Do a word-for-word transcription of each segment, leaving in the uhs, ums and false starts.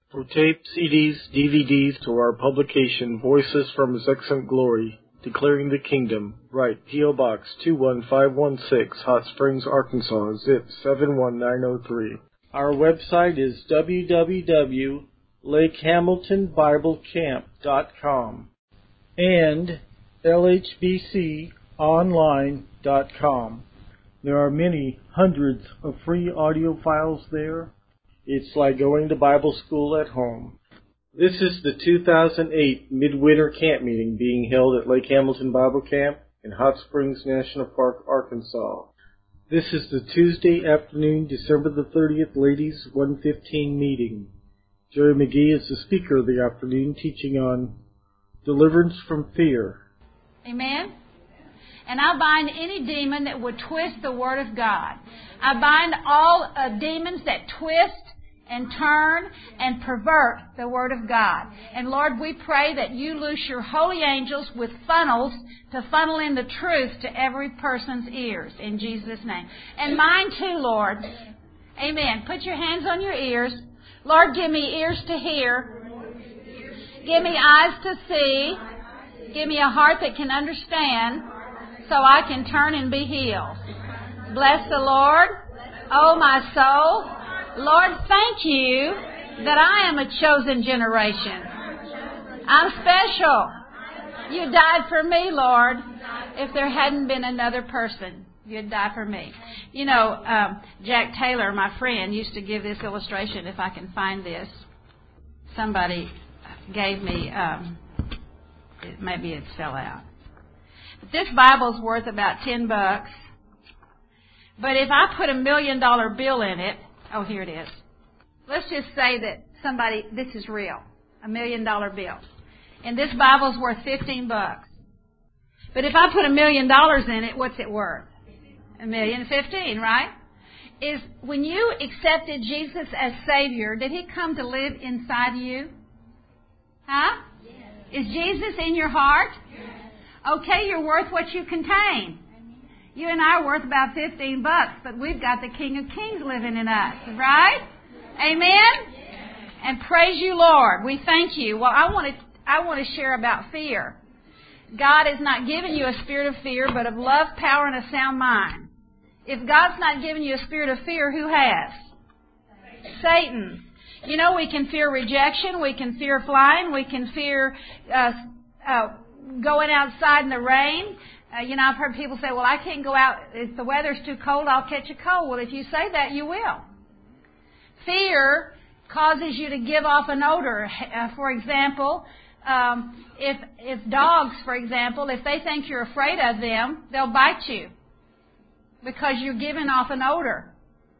For tape, C Ds, D V Ds, to our publication, Voices from His Excellent Glory, Declaring the Kingdom, write P O. Box two one five one six, Hot Springs, Arkansas, zip seven one nine zero three. Our website is w w w dot lake hamilton bible camp dot com and l h b c online dot com. There are many hundreds of free audio files there. It's like going to Bible school at home. This is the two thousand eight Midwinter Camp Meeting being held at Lake Hamilton Bible Camp in Hot Springs National Park, Arkansas. This is the Tuesday afternoon, December the thirtieth, Ladies one fifteen meeting. Jerry McGee is the speaker of the afternoon, teaching on deliverance from fear. Amen? And I bind any demon that would twist the Word of God. I bind all uh, demons that twist and turn and pervert the Word of God. And Lord, we pray that you loose your holy angels with funnels to funnel in the truth to every person's ears, in Jesus' name. And mine too, Lord. Amen. Put your hands on your ears. Lord, give me ears to hear. Give me eyes to see. Give me a heart that can understand so I can turn and be healed. Bless the Lord, oh my soul. Lord, thank you that I am a chosen generation. I'm special. You died for me, Lord. If there hadn't been another person, you'd die for me. You know, um, Jack Taylor, my friend, used to give this illustration, if I can find this. Somebody gave me, um, it, maybe it fell out. But this Bible's worth about ten bucks. But if I put a million dollar bill in it, oh, here it is. Let's just say that somebody, this is real, a million dollar bill. And this Bible's worth fifteen bucks. But if I put a million dollars in it, what's it worth? A million fifteen, right? Is when you accepted Jesus as Savior, did He come to live inside you? Huh? Yes. Is Jesus in your heart? Yes. Okay, you're worth what you contain. You and I are worth about fifteen bucks, but we've got the King of Kings living in us, right? Amen? And praise you, Lord. We thank you. Well, I want to I want to share about fear. God has not given you a spirit of fear, but of love, power, and a sound mind. If God's not given you a spirit of fear, who has? Satan. You know, we can fear rejection. We can fear flying. We can fear uh, uh, going outside in the rain. Uh, you know, I've heard people say, well, I can't go out. If the weather's too cold, I'll catch a cold. Well, if you say that, you will. Fear causes you to give off an odor. Uh, for example, um, if if dogs, for example, if they think you're afraid of them, they'll bite you because you're giving off an odor.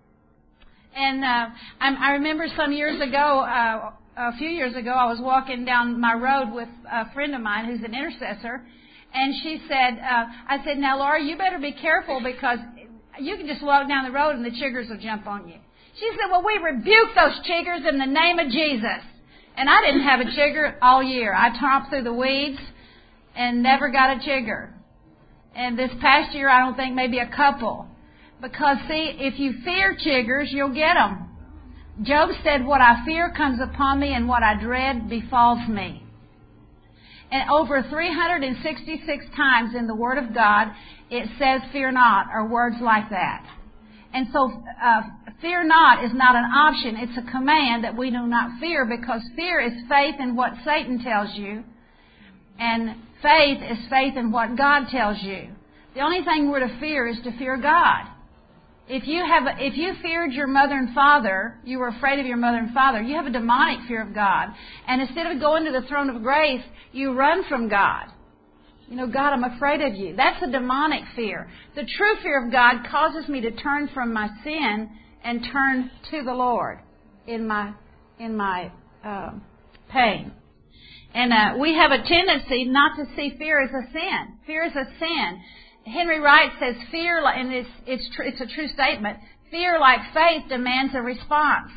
And uh, I, I remember some years ago, uh, a few years ago, I was walking down my road with a friend of mine who's an intercessor. And she said, uh, I said, now, Laura, you better be careful because you can just walk down the road and the chiggers will jump on you. She said, well, we rebuke those chiggers in the name of Jesus. And I didn't have a chigger all year. I tromped through the weeds and never got a chigger. And this past year, I don't think maybe a couple. Because, see, if you fear chiggers, you'll get them. Job said, what I fear comes upon me and what I dread befalls me. And over three hundred sixty-six times in the Word of God, it says, fear not, or words like that. And so, uh, fear not is not an option. It's a command that we do not fear, because fear is faith in what Satan tells you. And faith is faith in what God tells you. The only thing we're to fear is to fear God. If you have, if you feared your mother and father, you were afraid of your mother and father, you have a demonic fear of God. And instead of going to the throne of grace, you run from God. You know, God, I'm afraid of you. That's a demonic fear. The true fear of God causes me to turn from my sin and turn to the Lord in my in my uh, pain. And uh, we have a tendency not to see fear as a sin. Fear is a sin. Henry Wright says fear, and it's, it's, tr- it's a true statement, fear like faith demands a response.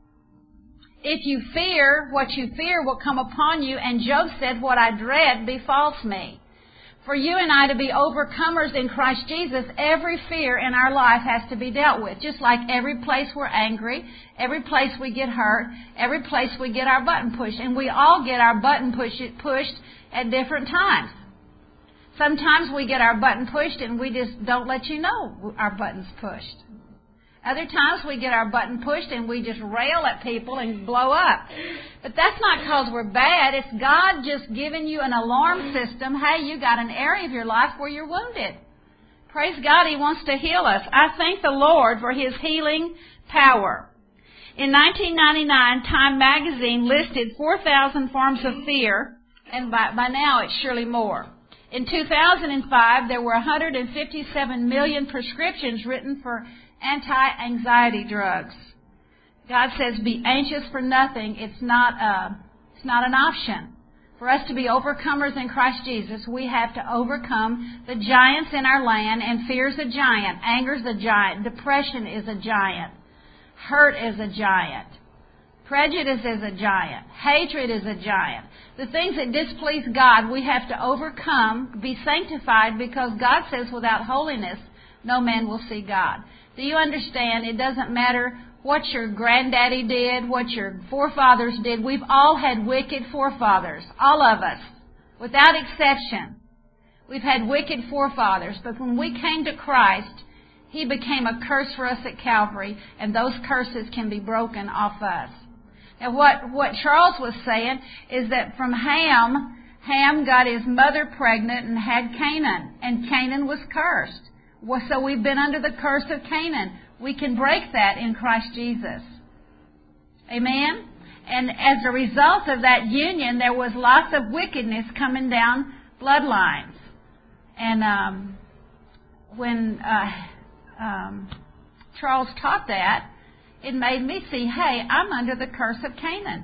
If you fear, what you fear will come upon you, and Job said, what I dread befalls me. For you and I to be overcomers in Christ Jesus, every fear in our life has to be dealt with. Just like every place we're angry, every place we get hurt, every place we get our button pushed. And we all get our button push, pushed at different times. Sometimes we get our button pushed and we just don't let you know our button's pushed. Other times we get our button pushed and we just rail at people and blow up. But that's not because we're bad. It's God just giving you an alarm system. Hey, you got an area of your life where you're wounded. Praise God, He wants to heal us. I thank the Lord for His healing power. In nineteen ninety-nine, Time magazine listed four thousand forms of fear, and by, by now it's surely more. In two thousand five, there were one hundred fifty-seven million prescriptions written for anti-anxiety drugs. God says, be anxious for nothing. It's not a, it's not an option. For us to be overcomers in Christ Jesus, we have to overcome the giants in our land, and fear's a giant, anger's a giant, depression is a giant, hurt is a giant, prejudice is a giant, hatred is a giant. The things that displease God, we have to overcome, be sanctified, because God says without holiness, no man will see God. Do you understand? It doesn't matter what your granddaddy did, what your forefathers did. We've all had wicked forefathers. All of us. Without exception. We've had wicked forefathers. But when we came to Christ, He became a curse for us at Calvary, and those curses can be broken off us. Now what, what Charles was saying is that from Ham, Ham got his mother pregnant and had Canaan, and Canaan was cursed. Well, so we've been under the curse of Canaan. We can break that in Christ Jesus. Amen? And as a result of that union, there was lots of wickedness coming down bloodlines. And um, when uh, um, Charles taught that, it made me see, hey, I'm under the curse of Canaan.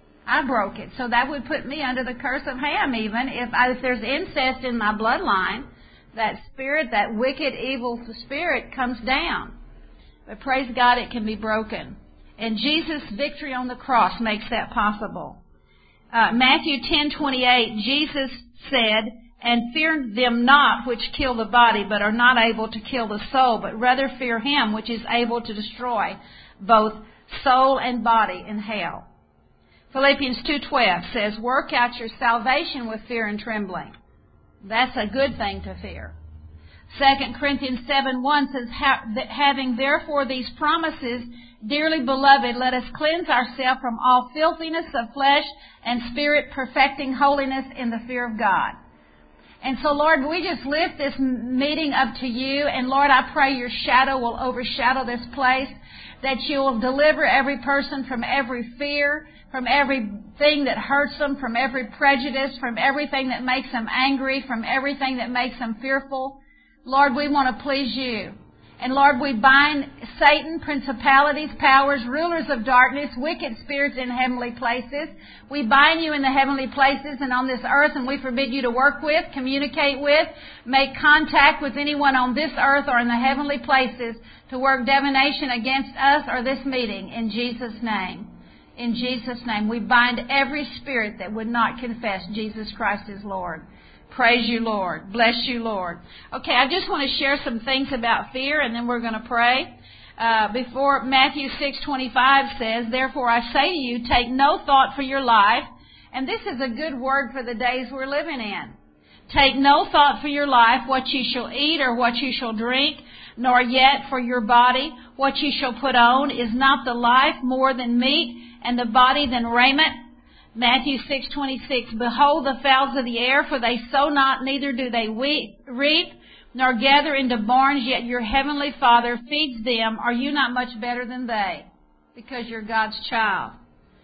I broke it. So that would put me under the curse of Ham even. If, I, if there's incest in my bloodline, that spirit, that wicked, evil spirit comes down. But praise God, it can be broken. And Jesus' victory on the cross makes that possible. Uh, Matthew ten twenty-eight, Jesus said, and fear them not which kill the body, but are not able to kill the soul, but rather fear Him which is able to destroy both soul and body in hell. Philippians two twelve says, work out your salvation with fear and trembling. That's a good thing to fear. Second Corinthians seven one says, having therefore these promises, dearly beloved, let us cleanse ourselves from all filthiness of flesh and spirit, perfecting holiness in the fear of God. And so, Lord, we just lift this meeting up to You. And, Lord, I pray Your shadow will overshadow this place, that You will deliver every person from every fear, from everything that hurts them, from every prejudice, from everything that makes them angry, from everything that makes them fearful. Lord, we want to please You. And Lord, we bind Satan, principalities, powers, rulers of darkness, wicked spirits in heavenly places. We bind You in the heavenly places and on this earth, and we forbid You to work with, communicate with, make contact with anyone on this earth or in the heavenly places to work divination against us or this meeting, in Jesus' name. In Jesus' name, we bind every spirit that would not confess Jesus Christ is Lord. Praise You, Lord. Bless You, Lord. Okay, I just want to share some things about fear, and then we're going to pray. Uh, before Matthew six twenty-five says, therefore I say to you, take no thought for your life. And this is a good word for the days we're living in. Take no thought for your life, what you shall eat or what you shall drink, nor yet for your body, what you shall put on. Is not the life more than meat, and the body than raiment? Matthew six twenty-six, behold the fowls of the air, for they sow not, neither do they reap, nor gather into barns, yet your heavenly Father feeds them. Are you not much better than they? Because you're God's child.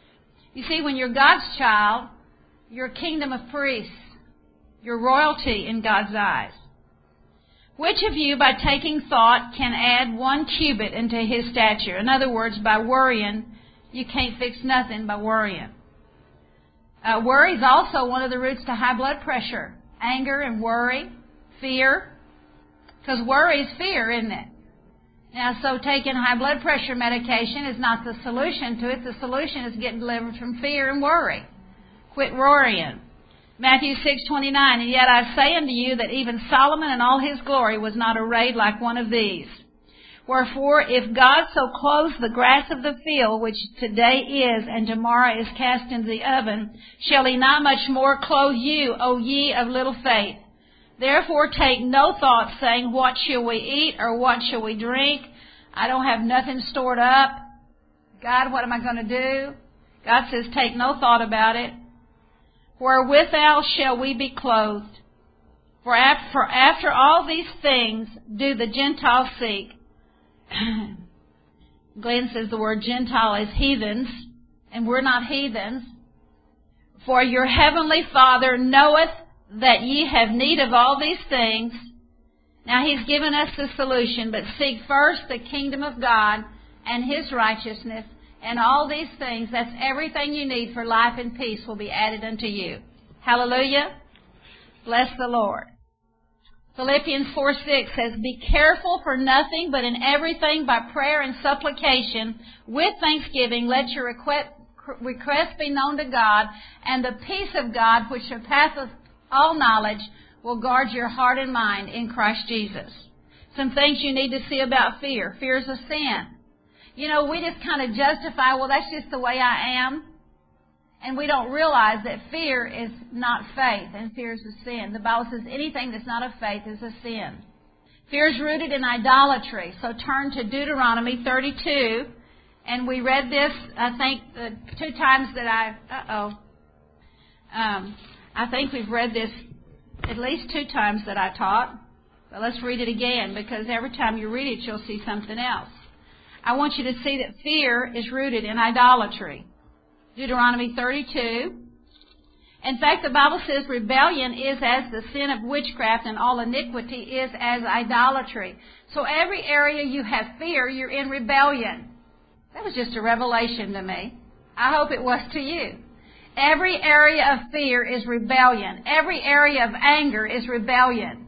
You see, when you're God's child, you're a kingdom of priests. You're royalty in God's eyes. Which of you, by taking thought, can add one cubit into his stature? In other words, by worrying, you can't fix nothing by worrying. Uh, worry is also one of the roots to high blood pressure. Anger and worry, fear. Because worry is fear, isn't it? Now, so taking high blood pressure medication is not the solution to it. The solution is getting delivered from fear and worry. Quit worrying. Matthew six twenty-nine, and yet I say unto you that even Solomon in all his glory was not arrayed like one of these. Wherefore, if God so clothes the grass of the field, which today is and tomorrow is cast into the oven, shall he not much more clothe you, O ye of little faith? Therefore take no thought, saying, what shall we eat, or what shall we drink? I don't have nothing stored up. God, what am I going to do? God says, take no thought about it. Wherewithal shall we be clothed? For after, after all these things do the Gentiles seek. Glenn says the word Gentile is heathens, and we're not heathens. For your heavenly Father knoweth that ye have need of all these things. Now He's given us the solution, but seek first the kingdom of God and His righteousness, and all these things, that's everything you need for life and peace, will be added unto you. Hallelujah. Bless the Lord. Philippians four six says, be careful for nothing, but in everything by prayer and supplication, with thanksgiving, let your request, request be known to God, and the peace of God, which surpasseth all knowledge, will guard your heart and mind in Christ Jesus. Some things you need to see about fear. Fear is a sin. You know, we just kind of justify, well, that's just the way I am. And we don't realize that fear is not faith, and fear is a sin. The Bible says anything that's not of faith is a sin. Fear is rooted in idolatry. So turn to Deuteronomy thirty-two. And we read this, I think, the two times that I, uh-oh. Um, I think we've read this at least two times that I taught. But let's read it again, because every time you read it, you'll see something else. I want you to see that fear is rooted in idolatry. Deuteronomy thirty-two. In fact, the Bible says rebellion is as the sin of witchcraft, and all iniquity is as idolatry. So every area you have fear, you're in rebellion. That was just a revelation to me. I hope it was to you. Every area of fear is rebellion. Every area of anger is rebellion.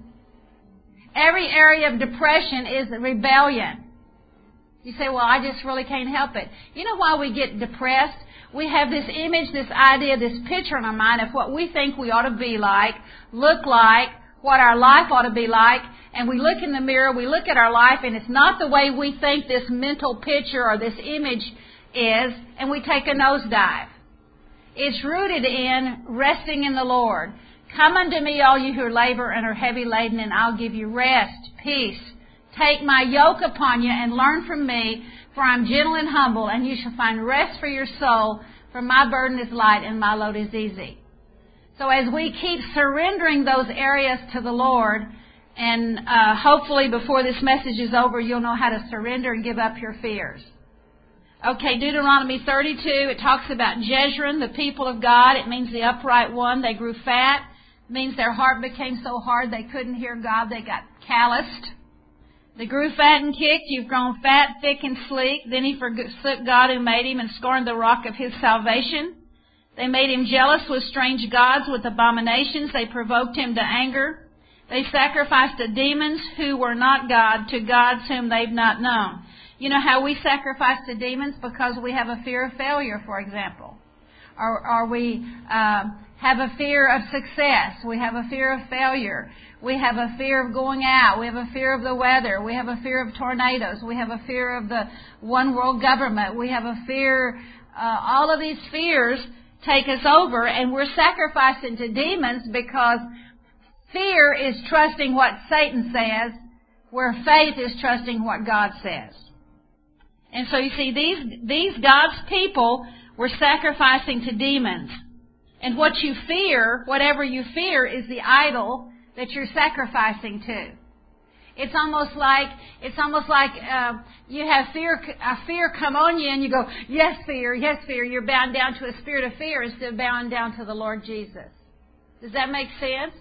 Every area of depression is rebellion. You say, well, I just really can't help it. You know why we get depressed? We have this image, this idea, this picture in our mind of what we think we ought to be like, look like, what our life ought to be like, and we look in the mirror, we look at our life, and it's not the way we think this mental picture or this image is, and we take a nosedive. It's rooted in resting in the Lord. Come unto me, all you who labor and are heavy laden, and I'll give you rest, peace. Take my yoke upon you and learn from me, for I'm gentle and humble, and you shall find rest for your soul, for my burden is light and my load is easy. So as we keep surrendering those areas to the Lord, and uh, hopefully before this message is over, you'll know how to surrender and give up your fears. Okay, Deuteronomy thirty-two, it talks about Jeshurun, the people of God. It means the upright one. They grew fat. It means their heart became so hard they couldn't hear God. They got calloused. They grew fat and kicked. You've grown fat, thick, and sleek. Then he forsook God who made him and scorned the rock of his salvation. They made him jealous with strange gods, with abominations. They provoked him to anger. They sacrificed to demons who were not God, to gods whom they've not known. You know how we sacrifice to demons? Because we have a fear of failure, for example. Or, or we uh, have a fear of success. We have a fear of failure. We have a fear of going out. We have a fear of the weather. We have a fear of tornadoes. We have a fear of the one world government. We have a fear, uh, all of these fears take us over, and we're sacrificing to demons because fear is trusting what Satan says, where faith is trusting what God says. And so you see, these, these God's people were sacrificing to demons. And what you fear, whatever you fear, is the idol that you're sacrificing to. It's almost like it's almost like uh, you have fear, a fear come on you, and you go, yes, fear, yes, fear. You're bound down to a spirit of fear instead of bound down to the Lord Jesus. Does that make sense?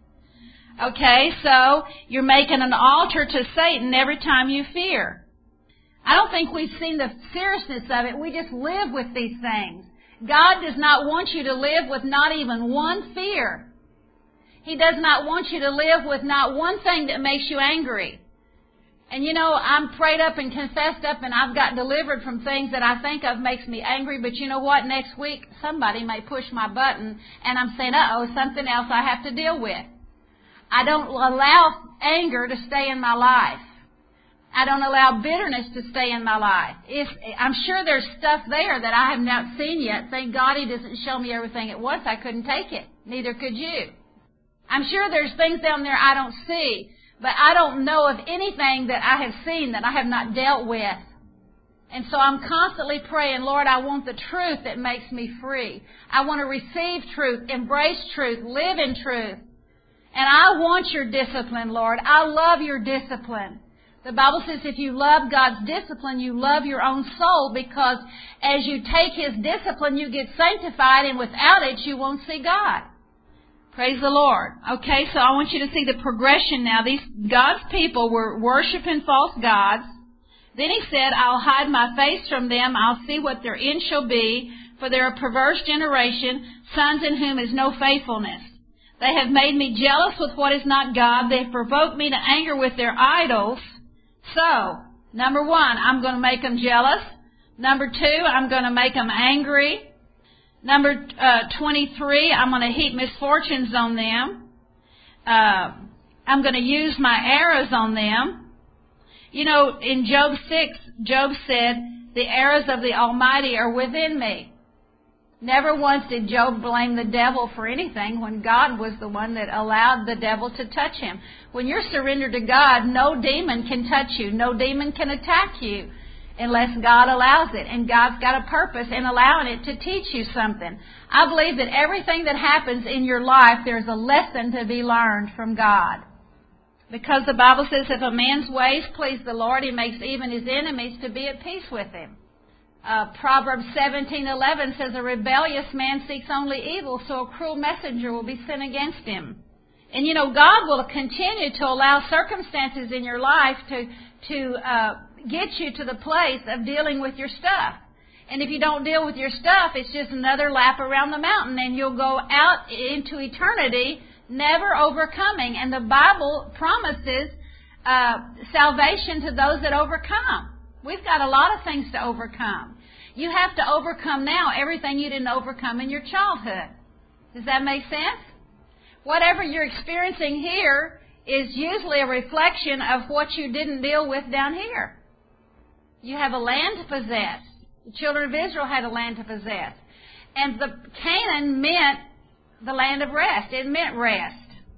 Okay, so you're making an altar to Satan every time you fear. I don't think we've seen the seriousness of it. We just live with these things. God does not want you to live with not even one fear. He does not want you to live with not one thing that makes you angry. And you know, I'm prayed up and confessed up and I've got delivered from things that I think of makes me angry. But you know what? Next week, somebody may push my button and I'm saying, uh-oh, something else I have to deal with. I don't allow anger to stay in my life. I don't allow bitterness to stay in my life. If I'm sure there's stuff there that I have not seen yet. Thank God He doesn't show me everything at once. I couldn't take it. Neither could you. I'm sure there's things down there I don't see. But I don't know of anything that I have seen that I have not dealt with. And so I'm constantly praying, Lord, I want the truth that makes me free. I want to receive truth, embrace truth, live in truth. And I want your discipline, Lord. I love your discipline. The Bible says if you love God's discipline, you love your own soul, because as you take His discipline, you get sanctified, and without it, you won't see God. Praise the Lord. Okay, so I want you to see the progression now. These God's people were worshiping false gods. Then He said, I'll hide my face from them. I'll see what their end shall be, for they're a perverse generation, sons in whom is no faithfulness. They have made me jealous with what is not God. They have provoked me to anger with their idols. So, number one, I'm going to make them jealous. Number two, I'm going to make them angry. Number uh, twenty-three, I'm going to heap misfortunes on them. Uh, I'm going to use my arrows on them. You know, in Job six, Job said, the arrows of the Almighty are within me. Never once did Job blame the devil for anything when God was the one that allowed the devil to touch him. When you're surrendered to God, no demon can touch you. No demon can attack you unless God allows it. And God's got a purpose in allowing it to teach you something. I believe that everything that happens in your life, there's a lesson to be learned from God. Because the Bible says if a man's ways please the Lord, He makes even his enemies to be at peace with him. Uh, Proverbs seventeen eleven says, a rebellious man seeks only evil, so a cruel messenger will be sent against him. And you know, God will continue to allow circumstances in your life to, to uh, get you to the place of dealing with your stuff. And if you don't deal with your stuff, it's just another lap around the mountain, and you'll go out into eternity never overcoming. And the Bible promises uh, salvation to those that overcome. We've got a lot of things to overcome. You have to overcome now everything you didn't overcome in your childhood. Does that make sense? Whatever you're experiencing here is usually a reflection of what you didn't deal with down here. You have a land to possess. The children of Israel had a land to possess. And the Canaan meant the land of rest. It meant rest.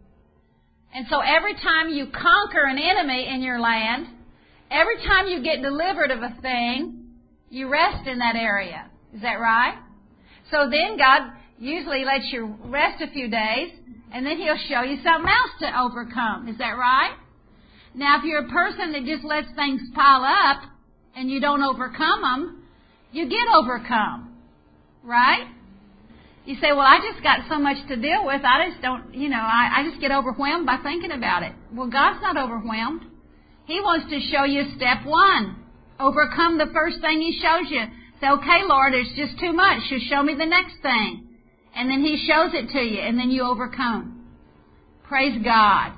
And so every time you conquer an enemy in your land, every time you get delivered of a thing, you rest in that area. Is that right? So then God usually lets you rest a few days, and then He'll show you something else to overcome. Is that right? Now, if you're a person that just lets things pile up and you don't overcome them, you get overcome. Right? You say, well, I just got so much to deal with, I just don't, you know, I, I just get overwhelmed by thinking about it. Well, God's not overwhelmed. He wants to show you step one. Overcome the first thing He shows you. Say, okay, Lord, it's just too much. You show me the next thing. And then He shows it to you, and then you overcome. Praise God.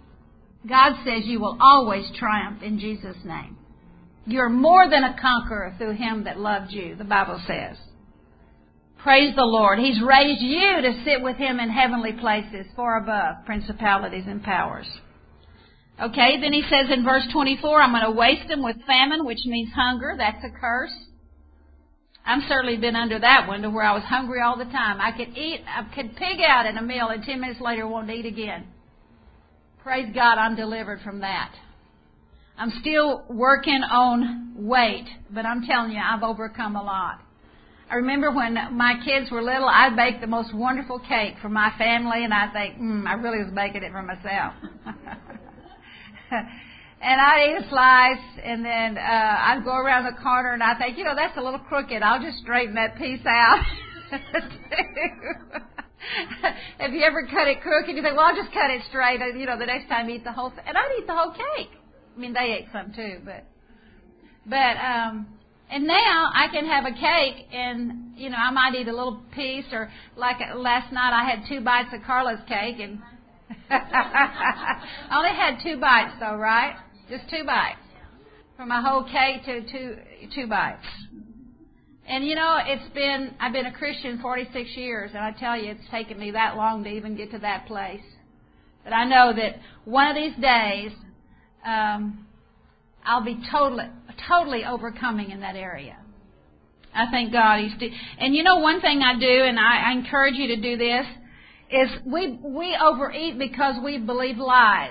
God says you will always triumph in Jesus' name. You're more than a conqueror through Him that loved you, the Bible says. Praise the Lord. He's raised you to sit with Him in heavenly places, far above principalities and powers. Okay, then He says in verse twenty-four, I'm going to waste them with famine, which means hunger. That's a curse. I've certainly been under that one, to where I was hungry all the time. I could eat, I could pig out in a meal, and ten minutes later want to eat again. Praise God, I'm delivered from that. I'm still working on weight, but I'm telling you, I've overcome a lot. I remember when my kids were little, I baked the most wonderful cake for my family, and I think, hmm, I really was making it for myself. And I'd eat a slice, and then uh, I'd go around the corner, and I'd think, you know, that's a little crooked. I'll just straighten that piece out. Have you ever cut it crooked? You think, well, I'll just cut it straight. And, you know, the next time you eat the whole thing. And I'd eat the whole cake. I mean, they ate some too, but, but, um, and now I can have a cake, and, you know, I might eat a little piece, or like last night I had two bites of Carla's cake, and I only had two bites though, right? Just two bites. from a whole cake to two, two bites. And you know, it's been, I've been a Christian forty-six years, and I tell you, it's taken me that long to even get to that place. But I know that one of these days, um, I'll be totally, totally overcoming in that area. I thank God He's do. And you know, one thing I do, and I, I encourage you to do this, is we we overeat because we believe lies.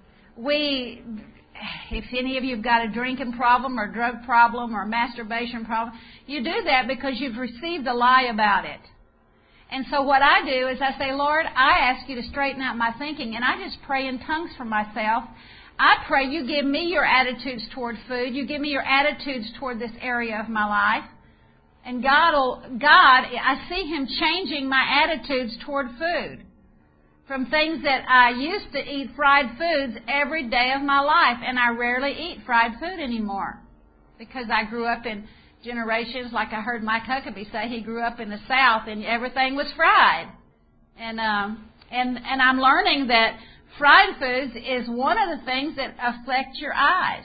We, if any of you have got a drinking problem or drug problem or masturbation problem, you do that because you've received a lie about it. And so what I do is I say, Lord, I ask you to straighten out my thinking, and I just pray in tongues for myself. I pray you give me your attitudes toward food. You give me your attitudes toward this area of my life. And God, will, God, I see Him changing my attitudes toward food. From things that I used to eat fried foods every day of my life, and I rarely eat fried food anymore. Because I grew up in generations, like I heard Mike Huckabee say, he grew up in the South and everything was fried. And um, and and I'm learning that fried foods is one of the things that affect your eyes.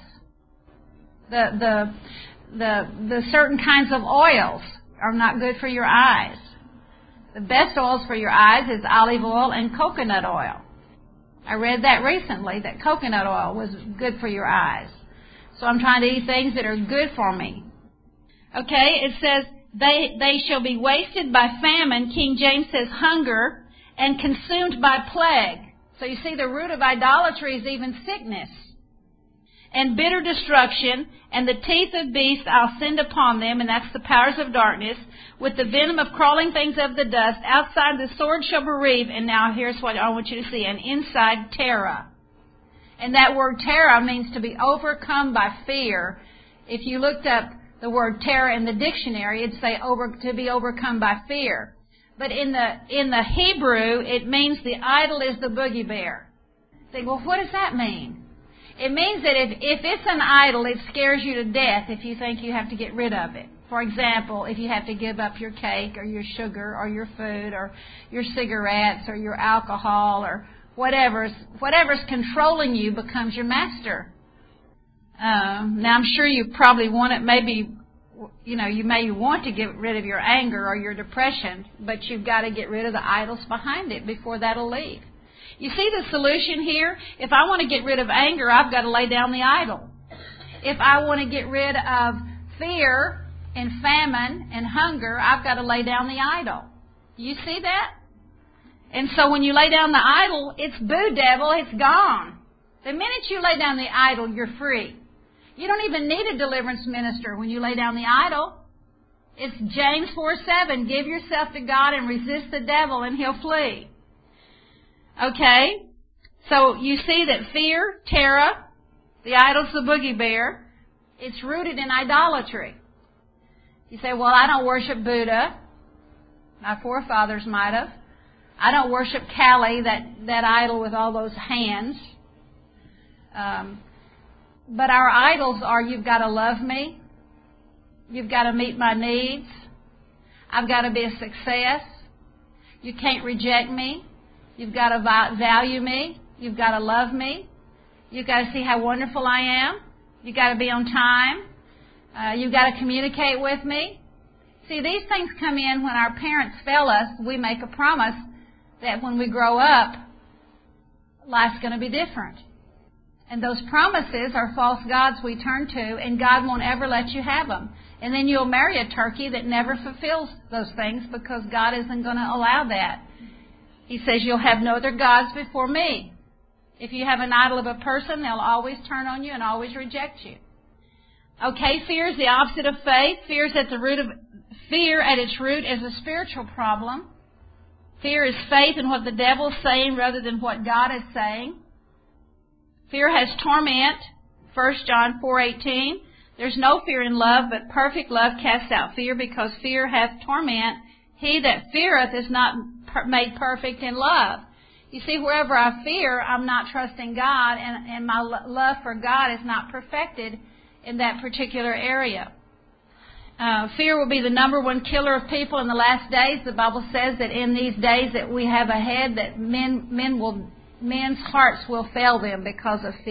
The the the the certain kinds of oils are not good for your eyes. The best oils for your eyes is olive oil and coconut oil. I read that recently, that coconut oil was good for your eyes. So I'm trying to eat things that are good for me. Okay, it says, they, they shall be wasted by famine. King James says hunger, and consumed by plague. So you see, the root of idolatry is even sickness. And bitter destruction, and the teeth of beasts I'll send upon them, and that's the powers of darkness, with the venom of crawling things of the dust. Outside the sword shall bereave, and now here's what I want you to see, and inside terror. And that word terror means to be overcome by fear. If you looked up the word terror in the dictionary, it'd say over, to be overcome by fear. But in the in the Hebrew, it means the idol is the boogie bear. You think, well, what does that mean? It means that if, if it's an idol, it scares you to death if you think you have to get rid of it. For example, if you have to give up your cake or your sugar or your food or your cigarettes or your alcohol or whatever's, whatever's controlling you becomes your master. Um, now, I'm sure you probably want it, maybe, you know, you may want to get rid of your anger or your depression, but you've got to get rid of the idols behind it before that'll leave. You see the solution here? If I want to get rid of anger, I've got to lay down the idol. If I want to get rid of fear and famine and hunger, I've got to lay down the idol. You see that? And so when you lay down the idol, it's boo devil, it's gone. The minute you lay down the idol, you're free. You don't even need a deliverance minister when you lay down the idol. It's James four seven. Give yourself to God and resist the devil and he'll flee. Okay? So you see that fear, terror, the idol's the boogie bear, it's rooted in idolatry. You say, well, I don't worship Buddha. My forefathers might have. I don't worship Kali, that, that idol with all those hands. Um, but our idols are, you've got to love me. You've got to meet my needs. I've got to be a success. You can't reject me. You've got to value me. You've got to love me. You've got to see how wonderful I am. You've got to be on time. Uh, you've got to communicate with me. See, these things come in when our parents fail us. We make a promise that when we grow up, life's going to be different. And those promises are false gods we turn to, and God won't ever let you have them. And then you'll marry a turkey that never fulfills those things because God isn't going to allow that. He says, you'll have no other gods before me. If you have an idol of a person, they'll always turn on you and always reject you. Okay, fear is the opposite of faith. Fear is at the root of fear at its root is a spiritual problem. Fear is faith in what the devil is saying rather than what God is saying. Fear has torment. First John four eighteen. There's no fear in love, but perfect love casts out fear, because fear hath torment. He that feareth is not made perfect in love. You see, wherever I fear, I'm not trusting God, and, and my love for God is not perfected in that particular area. Uh, fear will be the number one killer of people in the last days. The Bible says that in these days that we have ahead, that men men will men's hearts will fail them because of fear.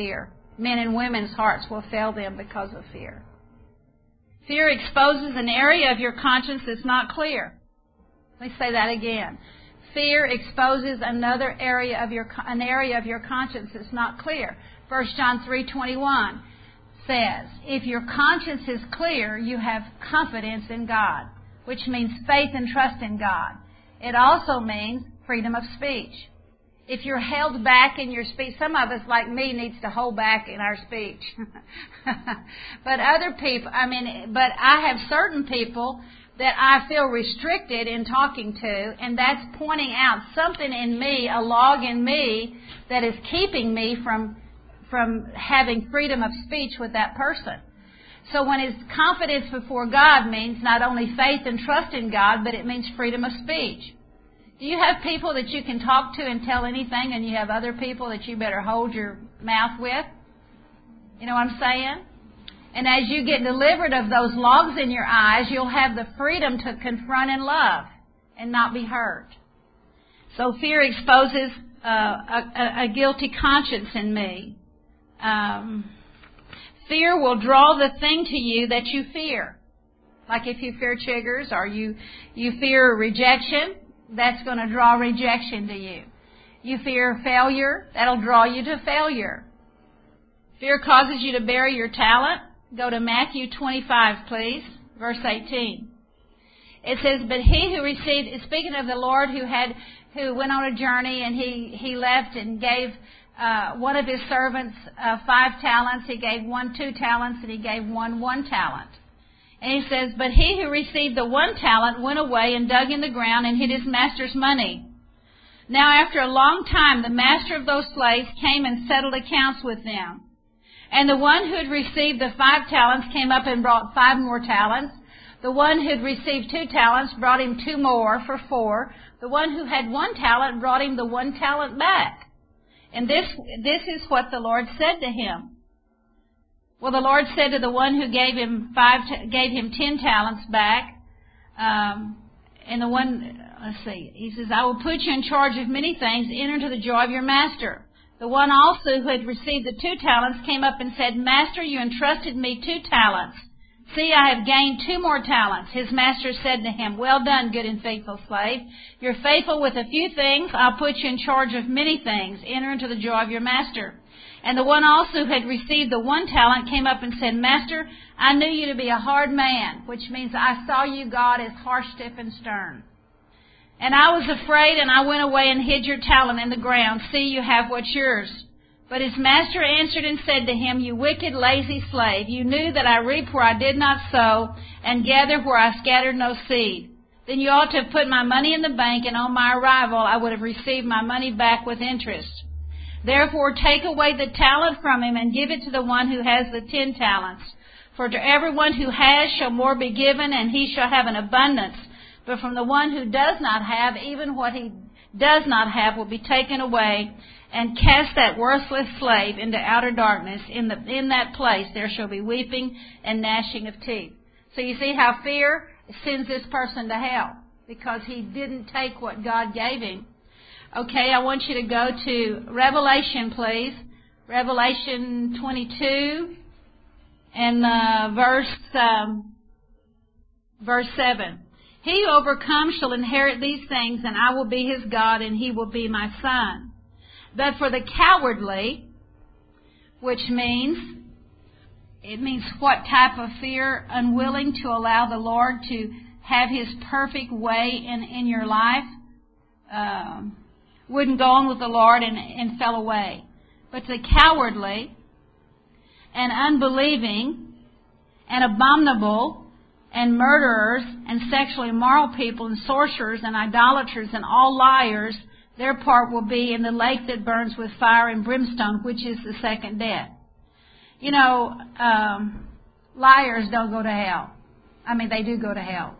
Men and women's hearts will fail them because of fear. Fear exposes an area of your conscience that's not clear. Let me say that again. Fear exposes another area of your an area of your conscience that's not clear. First John three twenty-one says, "If your conscience is clear, you have confidence in God," which means faith and trust in God. It also means freedom of speech. If you're held back in your speech, some of us, like me, needs to hold back in our speech. But other people, I mean, but I have certain people that I feel restricted in talking to, and that's pointing out something in me, a log in me, that is keeping me from from having freedom of speech with that person. So when his confidence before God means not only faith and trust in God, but it means freedom of speech. Do you have people that you can talk to and tell anything, and you have other people that you better hold your mouth with? You know what I'm saying? And as you get delivered of those logs in your eyes, you'll have the freedom to confront in love and not be hurt. So fear exposes uh, a, a guilty conscience in me. Um, fear will draw the thing to you that you fear. Like if you fear chiggers or you, you fear rejection, that's going to draw rejection to you. You fear failure, that'll draw you to failure. Fear causes you to bury your talent. Go to Matthew twenty-five, please, verse eighteen. It says, "But he who received," speaking of the Lord who had, who went on a journey and he, he left and gave uh, one of his servants uh, five talents. He gave one two talents and he gave one one talent. And he says, "But he who received the one talent went away and dug in the ground and hid his master's money. Now after a long time, the master of those slaves came and settled accounts with them. And the one who had received the five talents came up and brought five more talents. The one who had received two talents brought him two more for four. The one who had one talent brought him the one talent back. And this, this is what the Lord said to him. Well, the Lord said to the one who gave him five, gave him ten talents back, um, and the one, let's see, he says, "I will put you in charge of many things. Enter into the joy of your master." The one also who had received the two talents came up and said, "Master, you entrusted me two talents. See, I have gained two more talents." His master said to him, "Well done, good and faithful slave. You're faithful with a few things. I'll put you in charge of many things. Enter into the joy of your master." And the one also who had received the one talent came up and said, "Master, I knew you to be a hard man," which means I saw you, God, as harsh, stiff, and stern. "And I was afraid, and I went away and hid your talent in the ground. See, you have what's yours." But his master answered and said to him, "You wicked, lazy slave, you knew that I reap where I did not sow, and gather where I scattered no seed. Then you ought to have put my money in the bank, and on my arrival I would have received my money back with interest. Therefore take away the talent from him, and give it to the one who has the ten talents. For to everyone who has shall more be given, and he shall have an abundance. But from the one who does not have, even what he does not have will be taken away. And cast that worthless slave into outer darkness. In the in that place there shall be weeping and gnashing of teeth." So you see how fear sends this person to hell, because he didn't take what God gave him. Okay, I want you to go to Revelation, please. Revelation twenty-two and uh, verse um, verse seven. "He who overcomes shall inherit these things, and I will be his God, and he will be my son. But for the cowardly," which means, it means what type of fear? Unwilling to allow the Lord to have his perfect way in, in your life. Um, wouldn't go on with the Lord and, and fell away. But the cowardly and unbelieving and abominable and murderers and sexually immoral people and sorcerers and idolaters and all liars, their part will be in the lake that burns with fire and brimstone, which is the second death. You know, um, liars don't go to hell. I mean, they do go to hell.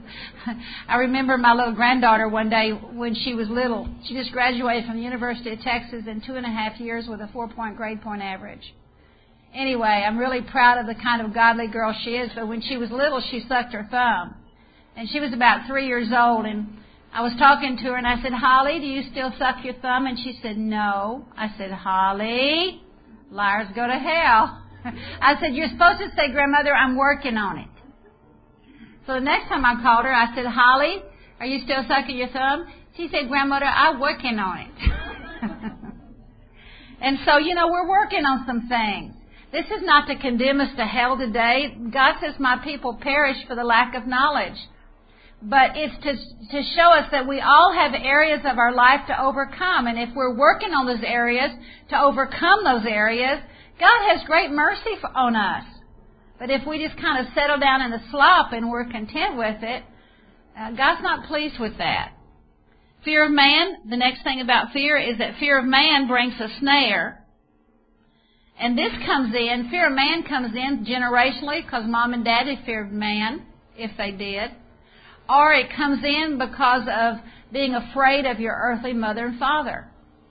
I remember my little granddaughter one day when she was little. She just graduated from the University of Texas in two and a half years with a four-point grade point average. Anyway, I'm really proud of the kind of godly girl she is, but when she was little, she sucked her thumb. And she was about three years old, and I was talking to her, and I said, "Holly, do you still suck your thumb?" And she said, "No." I said, "Holly, Liars go to hell. I said, you're supposed to say, Grandmother, I'm working on it. So the next time I called her, I said, Holly, are you still sucking your thumb? She said, Grandmother, I'm working on it. And so, you know, we're working on some things. This is not to condemn us to hell today. God says, my people perish for the lack of knowledge. But it's to, to show us that we all have areas of our life to overcome. And if we're working on those areas to overcome those areas, God has great mercy for, on us. But if we just kind of settle down in the slop and we're content with it, uh, God's not pleased with that. Fear of man, the next thing about fear is that fear of man brings a snare. And this comes in, fear of man comes in generationally because mom and daddy feared man, if they did. Or it comes in because of being afraid of your earthly mother and father.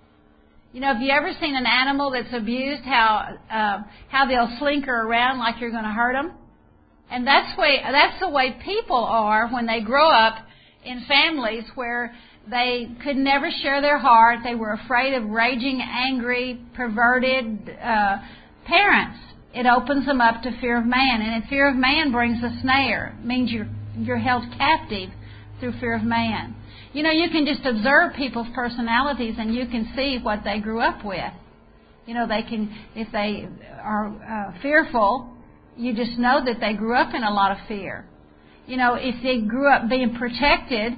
You know, have you ever seen an animal that's abused, how uh, how they'll slinker around like you're going to hurt them? And that's way that's the way people are when they grow up in families where they could never share their heart. They were afraid of raging, angry, perverted uh, parents. It opens them up to fear of man, and fear of man brings a snare. It means you're you're held captive through fear of man. You know, you can just observe people's personalities and you can see what they grew up with. You know, they can, if they are uh, fearful, you just know that they grew up in a lot of fear. You know, if they grew up being protected,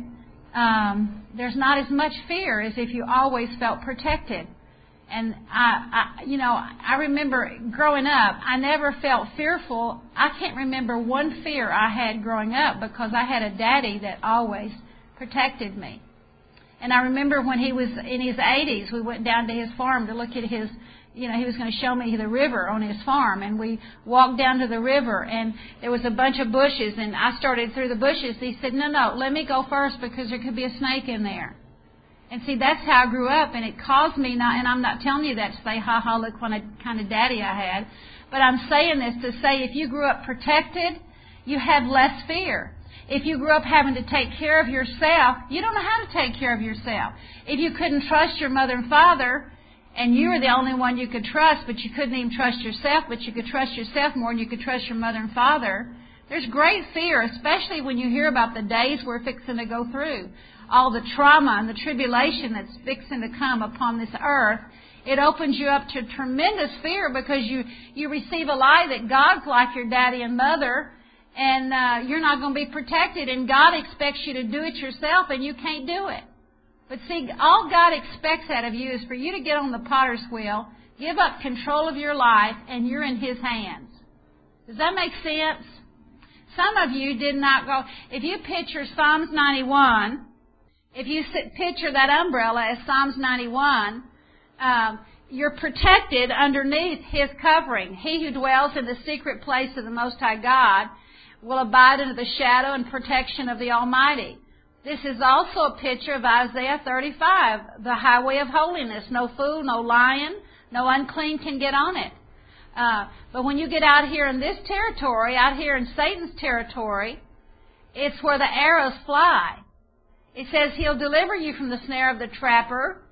um, there's not as much fear as if you always felt protected. And I, I, you know, I remember growing up, I never felt fearful. I can't remember one fear I had growing up because I had a daddy that always protected me. And I remember when he was in his eighties, we went down to his farm to look at his, you know, he was going to show me the river on his farm. And we walked down to the river and there was a bunch of bushes and I started through the bushes. He said, no, no, let me go first because there could be a snake in there. And see, that's how I grew up, and it caused me not, and I'm not telling you that to say, ha ha, look what kind of daddy I had. But I'm saying this to say if you grew up protected, you have less fear. If you grew up having to take care of yourself, you don't know how to take care of yourself. If you couldn't trust your mother and father, and you were the only one you could trust, but you couldn't even trust yourself, but you could trust yourself more than you could trust your mother and father, there's great fear, especially when you hear about the days we're fixing to go through. All the trauma and the tribulation that's fixing to come upon this earth, it opens you up to tremendous fear because you, you receive a lie that God's like your daddy and mother and uh, you're not going to be protected and God expects you to do it yourself and you can't do it. But see, all God expects out of you is for you to get on the potter's wheel, give up control of your life, and you're in His hands. Does that make sense? Some of you did not go. If you picture Psalms ninety-one, if you sit, picture that umbrella as Psalms ninety-one, um, you're protected underneath His covering. He who dwells in the secret place of the Most High God will abide under the shadow and protection of the Almighty. This is also a picture of Isaiah thirty-five, the highway of holiness. No fool, no lion, no unclean can get on it. Uh, but when you get out here in this territory, out here in Satan's territory, it's where the arrows fly. It says He'll deliver you from the snare of the trapper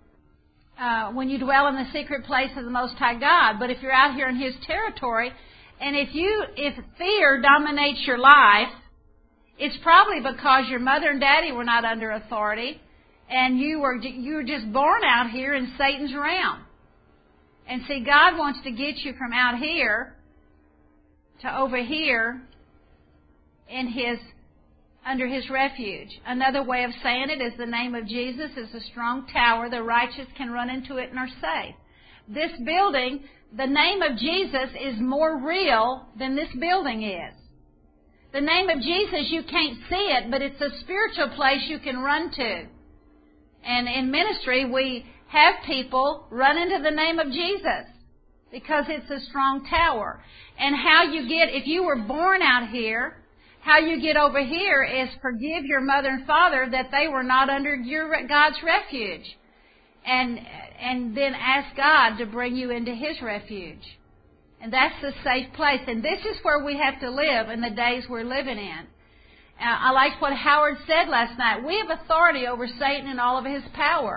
uh, when you dwell in the secret place of the Most High God. But if you're out here in His territory, and if you, if fear dominates your life, it's probably because your mother and daddy were not under authority, and you were you were just born out here in Satan's realm. And see, God wants to get you from out here to over here in His under His refuge. Another way of saying it is the name of Jesus is a strong tower. The righteous can run into it and are safe. This building, the name of Jesus is more real than this building is. The name of Jesus, you can't see it, but it's a spiritual place you can run to. And in ministry, we have people run into the name of Jesus because it's a strong tower. And how you get, if you were born out here, how you get over here is forgive your mother and father that they were not under your God's refuge. And and then ask God to bring you into His refuge. And that's the safe place. And this is where we have to live in the days we're living in. Uh, I liked what Howard said last night. We have authority over Satan and all of his power.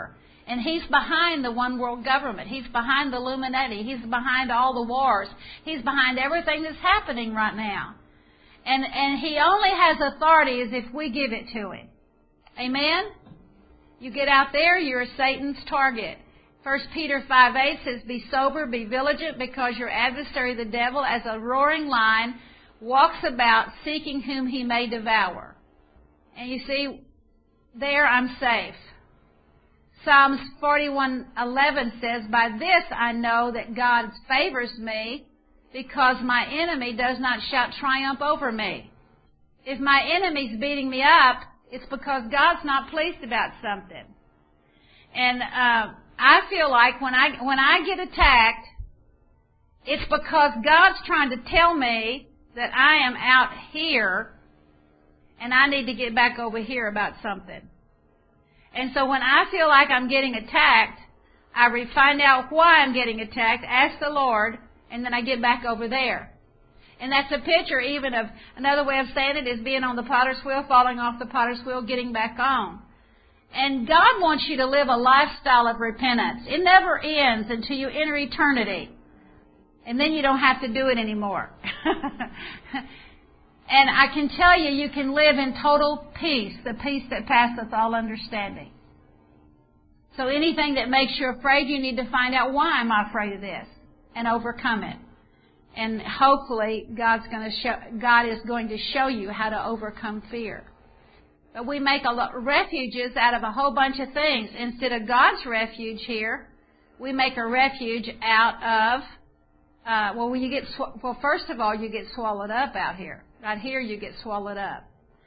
And he's behind the one world government. He's behind the Illuminati. He's behind all the wars. He's behind everything that's happening right now. And and he only has authority as if we give it to him. Amen? You get out there, you're Satan's target. First Peter five eight says, be sober, be vigilant, because your adversary, the devil, as a roaring lion, walks about seeking whom he may devour. And you see, there I'm safe. Psalms forty-one eleven says, by this I know that God favors me, because my enemy does not shout triumph over me. If my enemy's beating me up, it's because God's not pleased about something. And uh, I feel like when I when I get attacked, it's because God's trying to tell me that I am out here and I need to get back over here about something. And so when I feel like I'm getting attacked, I re- find out why I'm getting attacked, ask the Lord, and then I get back over there. And that's a picture even of, another way of saying it is being on the potter's wheel, falling off the potter's wheel, getting back on. And God wants you to live a lifestyle of repentance. It never ends until you enter eternity. And then you don't have to do it anymore. And I can tell you, you can live in total peace, the peace that passeth all understanding. So anything that makes you afraid, you need to find out, why am I afraid of this? And overcome it. And hopefully God's going to show, God is going to show you how to overcome fear. But we make a lot, refuges out of a whole bunch of things. Instead of God's refuge here, we make a refuge out of, uh, well, when you get, sw- well, first of all, you get swallowed up out here. Right here, you get swallowed up.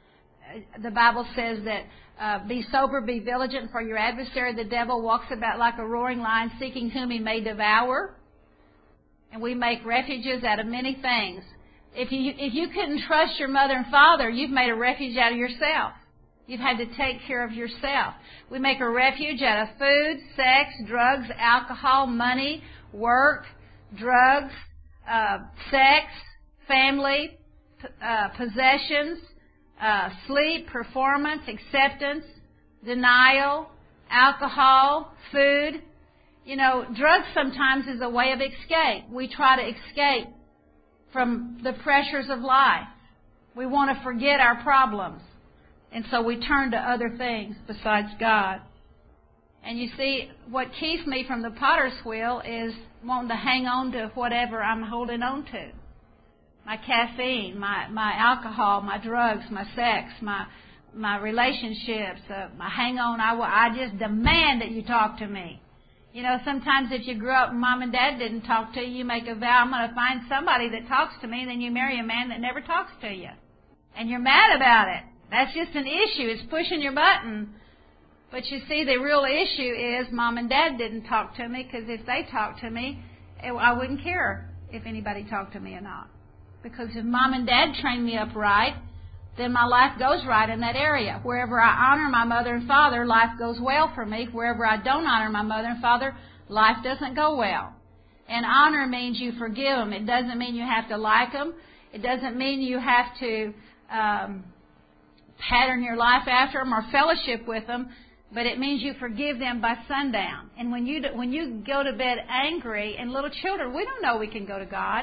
The Bible says that, uh, be sober, be vigilant, for your adversary, the devil, walks about like a roaring lion, seeking whom he may devour. And we make refuges out of many things. If you if you couldn't trust your mother and father, you've made a refuge out of yourself. You've had to take care of yourself. We make a refuge out of food, sex, drugs, alcohol, money, work, drugs, uh, sex, family, uh, possessions, uh, sleep, performance, acceptance, denial, alcohol, food. You know, drugs sometimes is a way of escape. We try to escape from the pressures of life. We want to forget our problems. And so we turn to other things besides God. And you see, what keeps me from the potter's wheel is wanting to hang on to whatever I'm holding on to. My caffeine, my, my alcohol, my drugs, my sex, my my relationships, uh, my hang on. I, I just demand that you talk to me. You know, sometimes if you grew up and mom and dad didn't talk to you, you make a vow, I'm going to find somebody that talks to me, and then you marry a man that never talks to you. And you're mad about it. That's just an issue. It's pushing your button. But you see, the real issue is mom and dad didn't talk to me, because if they talked to me, I wouldn't care if anybody talked to me or not. Because if mom and dad trained me up right, then my life goes right in that area. Wherever I honor my mother and father, life goes well for me. Wherever I don't honor my mother and father, life doesn't go well. And honor means you forgive them. It doesn't mean you have to like them. It doesn't mean you have to um, pattern your life after them or fellowship with them. But it means you forgive them by sundown. And when you when you go to bed angry, and little children, we don't know we can go to God.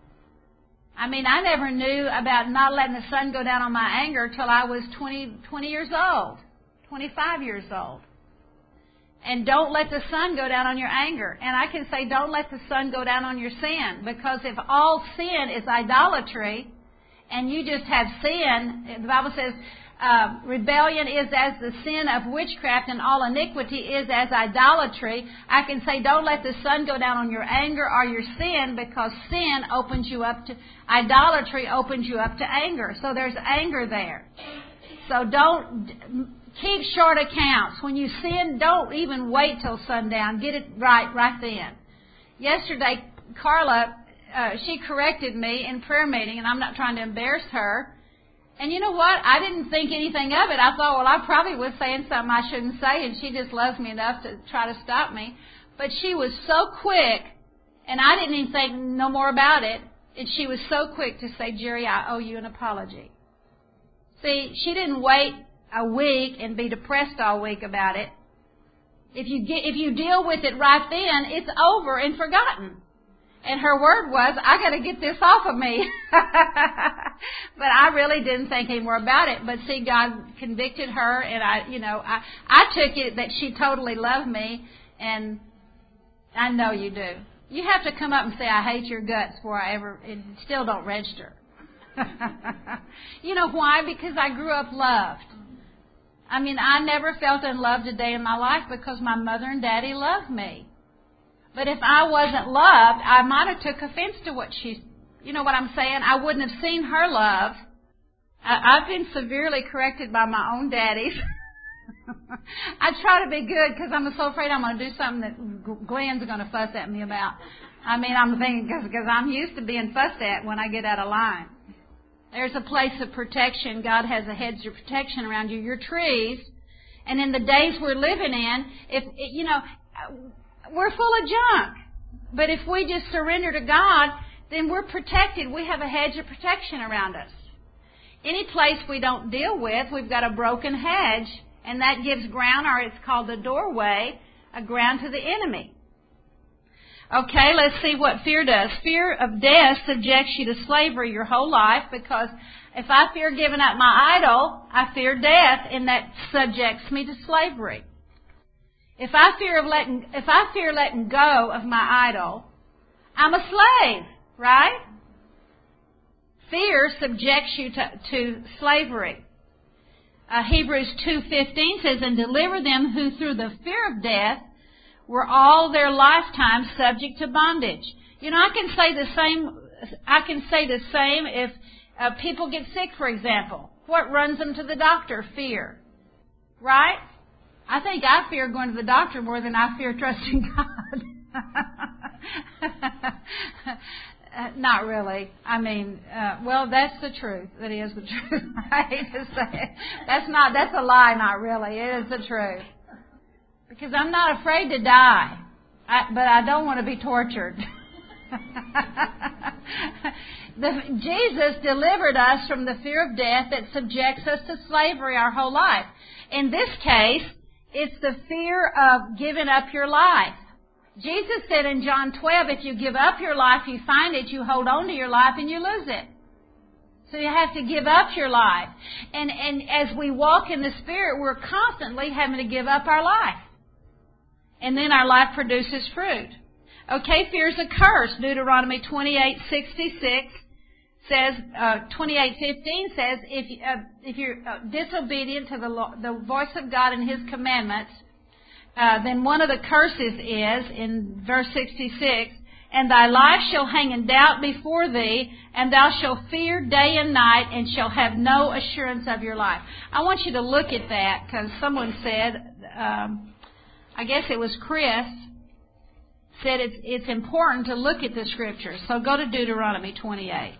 I mean, I never knew about not letting the sun go down on my anger till I was twenty, twenty years old, twenty-five years old. And don't let the sun go down on your anger. And I can say don't let the sun go down on your sin, because if all sin is idolatry and you just have sin, the Bible says uh, rebellion is as the sin of witchcraft, and all iniquity is as idolatry. I can say don't let the sun go down on your anger or your sin, because sin opens you up to, idolatry opens you up to anger. So there's anger there. So don't keep short accounts. When you sin, don't even wait till sundown. Get it right right then. Yesterday, Carla, uh, she corrected me in prayer meeting, and I'm not trying to embarrass her. And you know what? I didn't think anything of it. I thought, well, I probably was saying something I shouldn't say, and she just loves me enough to try to stop me. But she was so quick, and I didn't even think no more about it, and she was so quick to say, Jerry, I owe you an apology. See, she didn't wait a week and be depressed all week about it. If you get, if you deal with it right then, it's over and forgotten. And her word was, I got to get this off of me. But I really didn't think any more about it. But see, God convicted her, and I, you know, I, I took it that she totally loved me, and I know you do. You have to come up and say, I hate your guts before I ever, it still don't register. You know why? Because I grew up loved. I mean, I never felt unloved a day in my life because my mother and daddy loved me. But if I wasn't loved, I might have took offense to what she, you know what I'm saying? I wouldn't have seen her love. I, I've been severely corrected by my own daddies. I try to be good because I'm so afraid I'm going to do something that Glenn's going to fuss at me about. I mean, I'm thinking because I'm used to being fussed at when I get out of line. There's a place of protection. God has a hedge of protection around you. Your trees. And in the days we're living in, if, you know, we're full of junk. But if we just surrender to God, then we're protected. We have a hedge of protection around us. Any place we don't deal with, we've got a broken hedge, and that gives ground, or it's called the doorway, a ground to the enemy. Okay, let's see what fear does. Fear of death subjects you to slavery your whole life, because if I fear giving up my idol, I fear death, and that subjects me to slavery. If I fear of letting, if I fear letting go of my idol, I'm a slave, right? Fear subjects you to, to slavery. Uh, Hebrews two fifteen says, and deliver them who through the fear of death were all their lifetime subject to bondage. You know, I can say the same, I can say the same if uh, people get sick, for example. What runs them to the doctor? Fear. Right? I think I fear going to the doctor more than I fear trusting God. uh, not really. I mean, uh, well, that's the truth. That is the truth. I hate to say it. That's not, that's a lie, not really. It is the truth. Because I'm not afraid to die, I, but I don't want to be tortured. the, Jesus delivered us from the fear of death that subjects us to slavery our whole life. In this case, it's the fear of giving up your life. Jesus said in John twelve, if you give up your life, you find it, you hold on to your life, and you lose it. So you have to give up your life. And, and as we walk in the Spirit, we're constantly having to give up our life. And then our life produces fruit. Okay, fear is a curse. Deuteronomy twenty-eight sixty-six says, uh, twenty-eight fifteen says, if, uh, if you're uh, disobedient to the, law, the voice of God and His commandments, uh, then one of the curses is, in verse sixty-six, and thy life shall hang in doubt before thee, and thou shalt fear day and night, and shall have no assurance of your life. I want you to look at that, because someone said, um, I guess it was Chris, said it's, it's important to look at the Scriptures. So go to Deuteronomy twenty-eight.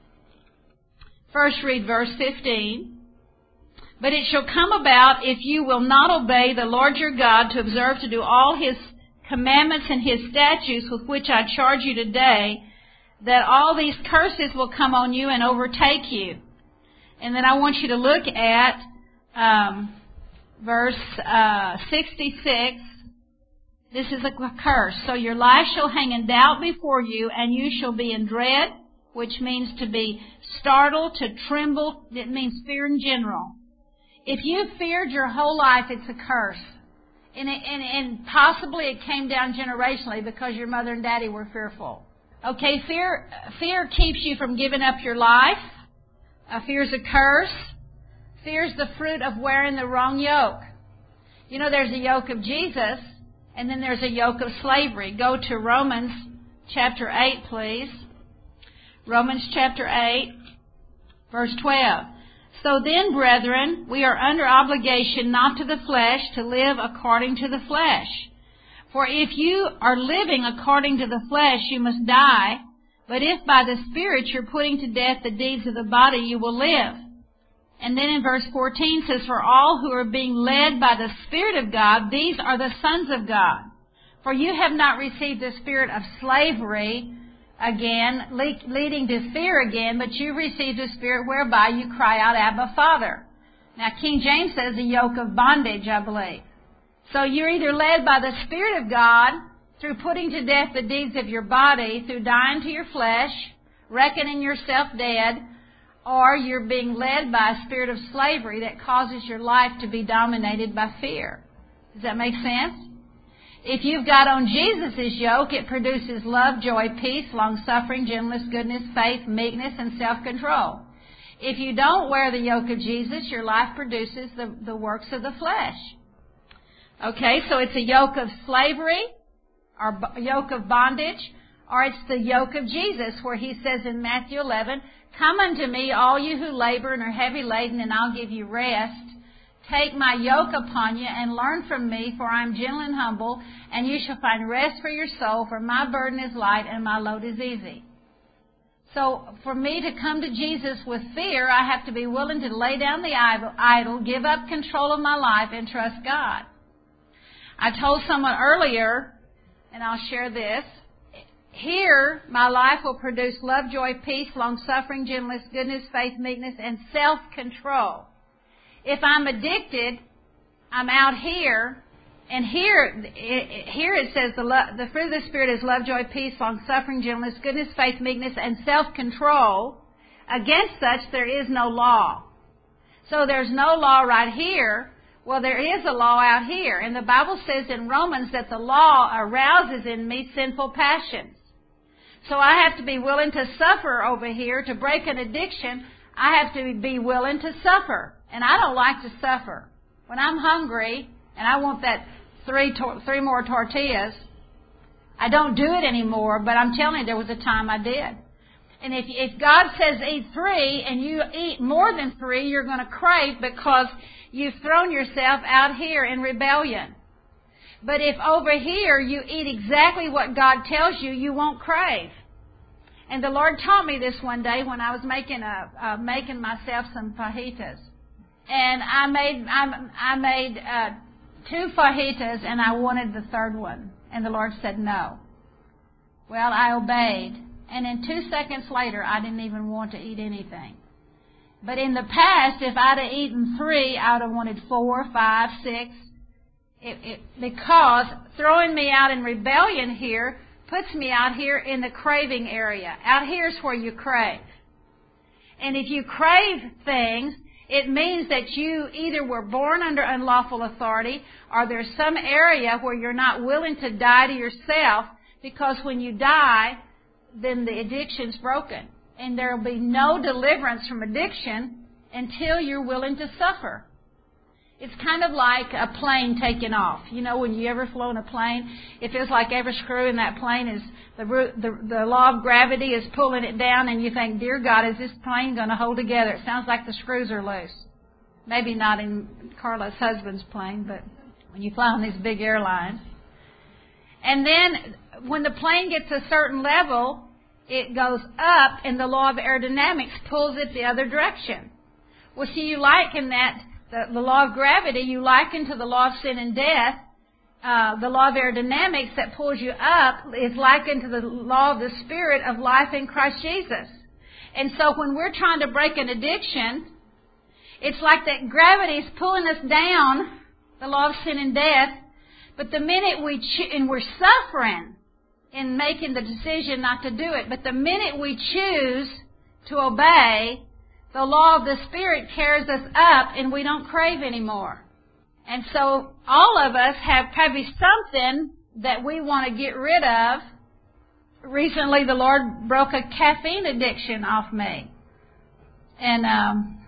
First read verse fifteen. But it shall come about, if you will not obey the Lord your God to observe to do all His commandments and His statutes with which I charge you today, that all these curses will come on you and overtake you. And then I want you to look at um, verse uh, sixty-six. This is a curse. So your life shall hang in doubt before you, and you shall be in dread, which means to be startled, to tremble. It means fear in general. If you've feared your whole life, it's a curse. And, it, and, and possibly it came down generationally because your mother and daddy were fearful. Okay, fear fear keeps you from giving up your life. Uh, fear is a curse. Fear is the fruit of wearing the wrong yoke. You know, there's a yoke of Jesus, and then there's a yoke of slavery. Go to Romans chapter eight, please. Romans chapter eight, verse twelve. So then, brethren, we are under obligation not to the flesh to live according to the flesh. For if you are living according to the flesh, you must die. But if by the Spirit you're putting to death the deeds of the body, you will live. And then in verse fourteen says, for all who are being led by the Spirit of God, these are the sons of God. For you have not received the spirit of slavery again, le- leading to fear again, but you received a spirit whereby you cry out, Abba, Father. Now, King James says a yoke of bondage, I believe. So you're either led by the Spirit of God through putting to death the deeds of your body, through dying to your flesh, reckoning yourself dead, or you're being led by a spirit of slavery that causes your life to be dominated by fear. Does that make sense? If you've got on Jesus' yoke, it produces love, joy, peace, long-suffering, gentleness, goodness, faith, meekness, and self-control. If you don't wear the yoke of Jesus, your life produces the, the works of the flesh. Okay, so it's a yoke of slavery, or a yoke of bondage, or it's the yoke of Jesus, where He says in Matthew eleven, "Come unto me, all you who labor and are heavy laden, and I'll give you rest. Take my yoke upon you and learn from me, for I am gentle and humble, and you shall find rest for your soul, for my burden is light and my load is easy." So for me to come to Jesus with fear, I have to be willing to lay down the idol, give up control of my life, and trust God. I told someone earlier, and I'll share this, here my life will produce love, joy, peace, long-suffering, gentleness, goodness, faith, meekness, and self-control. If I'm addicted, I'm out here, and here, here it says the, lo- the fruit of the Spirit is love, joy, peace, long-suffering, gentleness, goodness, faith, meekness, and self-control. Against such there is no law. So there's no law right here. Well, there is a law out here. And the Bible says in Romans that the law arouses in me sinful passions. So I have to be willing to suffer over here. To break an addiction, I have to be willing to suffer. And I don't like to suffer. When I'm hungry and I want that three tor- three more tortillas, I don't do it anymore, but I'm telling you, there was a time I did. And if, if God says eat three and you eat more than three, you're going to crave because you've thrown yourself out here in rebellion. But if over here you eat exactly what God tells you, you won't crave. And the Lord taught me this one day when I was making a uh, making myself some fajitas. And I made I, I made uh, two fajitas, and I wanted the third one. And the Lord said no. Well, I obeyed. And then two seconds later, I didn't even want to eat anything. But in the past, if I'd have eaten three, I would have wanted four, five, six. It, it, because throwing me out in rebellion here puts me out here in the craving area. Out here is where you crave. And if you crave things, it means that you either were born under unlawful authority or there's some area where you're not willing to die to yourself, because when you die, then the addiction's broken. And there will be no deliverance from addiction until you're willing to suffer. It's kind of like a plane taking off. You know, when you ever flown a plane, it feels like every screw in that plane is, the, the, the law of gravity is pulling it down, and you think, dear God, is this plane going to hold together? It sounds like the screws are loose. Maybe not in Carla's husband's plane, but when you fly on these big airlines. And then when the plane gets a certain level, it goes up, and the law of aerodynamics pulls it the other direction. Well, see, you liken that, the, the law of gravity, you liken to the law of sin and death. Uh, the law of aerodynamics that pulls you up is likened to the law of the Spirit of life in Christ Jesus. And so when we're trying to break an addiction, it's like that gravity is pulling us down, the law of sin and death. But the minute we, cho- and we're suffering in making the decision not to do it, but the minute we choose to obey, the law of the Spirit carries us up and we don't crave anymore. And so all of us have probably something that we want to get rid of. Recently the Lord broke a caffeine addiction off me. And um,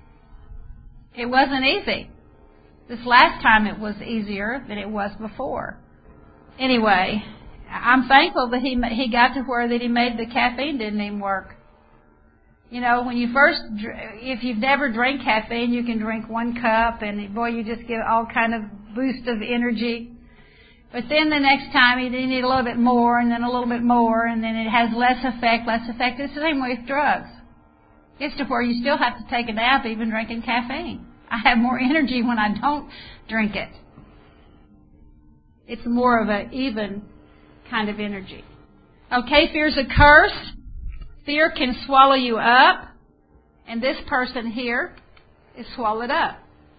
it wasn't easy. This last time it was easier than it was before. Anyway, I'm thankful that he he got to where that he made the caffeine didn't even work. You know, when you first, if you've never drank caffeine, you can drink one cup, and boy, you just get all kind of boost of energy. But then the next time, you need a little bit more, and then a little bit more, and then it has less effect, less effect. It's the same way with drugs. It's to where you still have to take a nap even drinking caffeine. I have more energy when I don't drink it. It's more of an even kind of energy. Okay, fear's a curse. Fear can swallow you up. And this person here is swallowed up.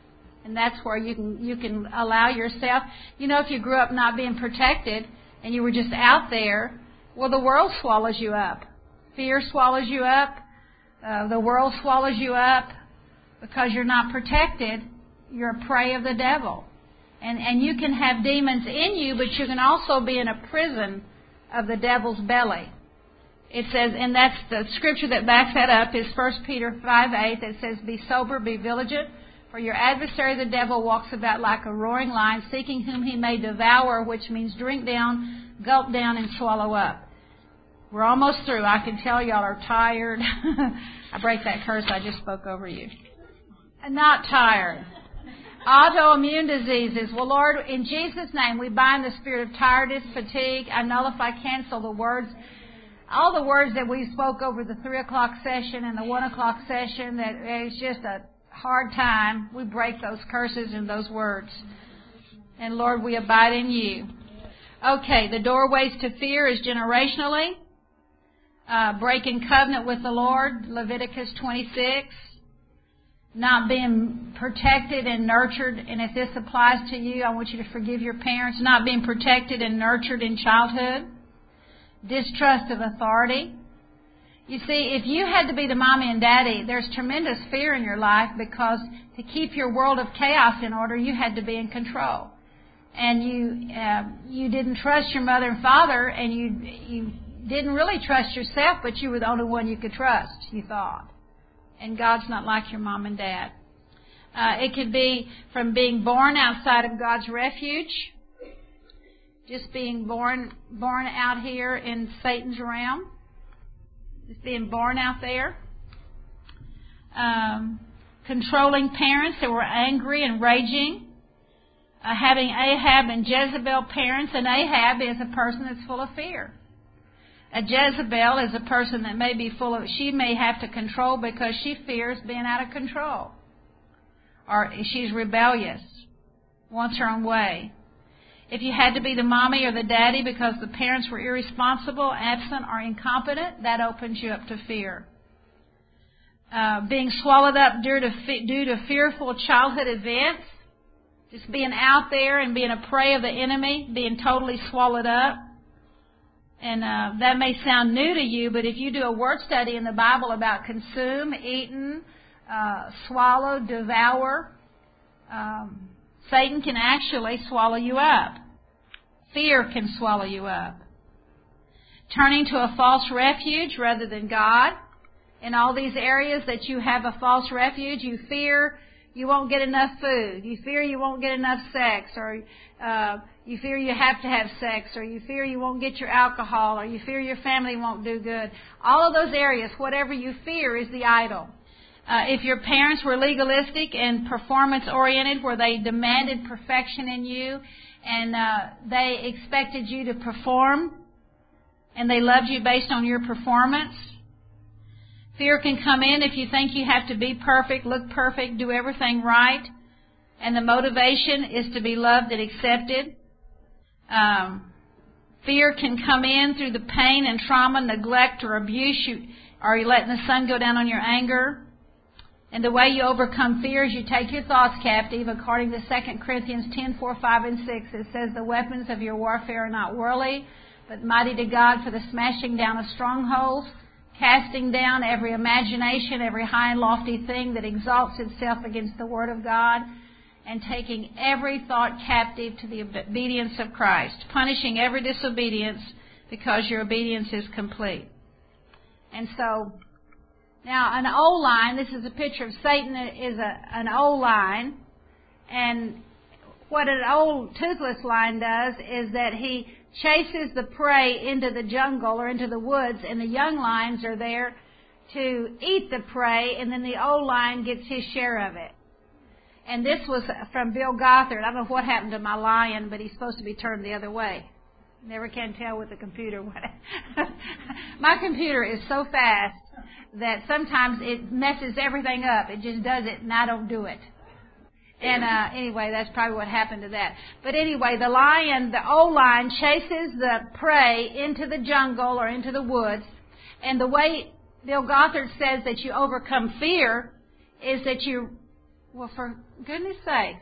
And that's where you can you can allow yourself. You know, if you grew up not being protected and you were just out there, well, the world swallows you up. Fear swallows you up. Uh, the world swallows you up because you're not protected. You're a prey of the devil. And, and you can have demons in you, but you can also be in a prison of the devil's belly. It says, and that's the scripture that backs that up, is First Peter five eight, that says, "Be sober, be vigilant, for your adversary the devil walks about like a roaring lion, seeking whom he may devour," which means drink down, gulp down, and swallow up. We're almost through. I can tell y'all are tired. I break that curse I just spoke over you. I'm not tired. Autoimmune diseases. Well, Lord, in Jesus' name, we bind the spirit of tiredness, fatigue. I nullify, cancel the words, all the words that we spoke over the three o'clock session and the one o'clock session, that it's just a hard time. We break those curses and those words. And Lord, we abide in you. Okay, the doorways to fear is generationally. Uh, breaking covenant with the Lord, Leviticus twenty-six. Not being protected and nurtured, and if this applies to you, I want you to forgive your parents. Not being protected and nurtured in childhood. Distrust of authority. You see, if you had to be the mommy and daddy, there's tremendous fear in your life, because to keep your world of chaos in order, you had to be in control. And you uh, you didn't trust your mother and father, and you you didn't really trust yourself, but you were the only one you could trust, you thought. And God's not like your mom and dad. Uh, it could be from being born outside of God's refuge, just being born born out here in Satan's realm, just being born out there. Um, controlling parents that were angry and raging. Uh, having Ahab and Jezebel parents, and Ahab is a person that's full of fear. A Jezebel is a person that may be full of, she may have to control because she fears being out of control. Or she's rebellious, wants her own way. If you had to be the mommy or the daddy because the parents were irresponsible, absent, or incompetent, that opens you up to fear. Uh, being swallowed up due to, due to fearful childhood events, just being out there and being a prey of the enemy, being totally swallowed up. And uh, that may sound new to you, but if you do a word study in the Bible about consume, eaten, uh, swallow, devour, um, Satan can actually swallow you up. Fear can swallow you up. Turning to a false refuge rather than God. In all these areas that you have a false refuge, you fear you won't get enough food. You fear you won't get enough sex, or uh, you fear you have to have sex, or you fear you won't get your alcohol, or you fear your family won't do good. All of those areas, whatever you fear is the idol. Uh, if your parents were legalistic and performance-oriented, where they demanded perfection in you, and uh, they expected you to perform, and they loved you based on your performance. Fear can come in if you think you have to be perfect, look perfect, do everything right, and the motivation is to be loved and accepted. Um, fear can come in through the pain and trauma, neglect, or abuse. You, are you letting the sun go down on your anger? And the way you overcome fear is you take your thoughts captive, according to Second Corinthians ten, four, five, and six. It says, "The weapons of your warfare are not worldly, but mighty to God for the smashing down of strongholds, casting down every imagination, every high and lofty thing that exalts itself against the Word of God, and taking every thought captive to the obedience of Christ, punishing every disobedience because your obedience is complete." And so, now an O line, this is a picture of Satan, is a, an O line, and what an old toothless lion does is that he chases the prey into the jungle or into the woods, and the young lions are there to eat the prey, and then the old lion gets his share of it. And this was from Bill Gothard. I don't know what happened to my lion, but he's supposed to be turned the other way. Never can tell with the computer. My computer is so fast that sometimes it messes everything up. It just does it, and I don't do it. And uh, anyway, that's probably what happened to that. But anyway, the lion, the old lion, chases the prey into the jungle or into the woods. And the way Bill Gothard says that you overcome fear is that you Well, for goodness sakes.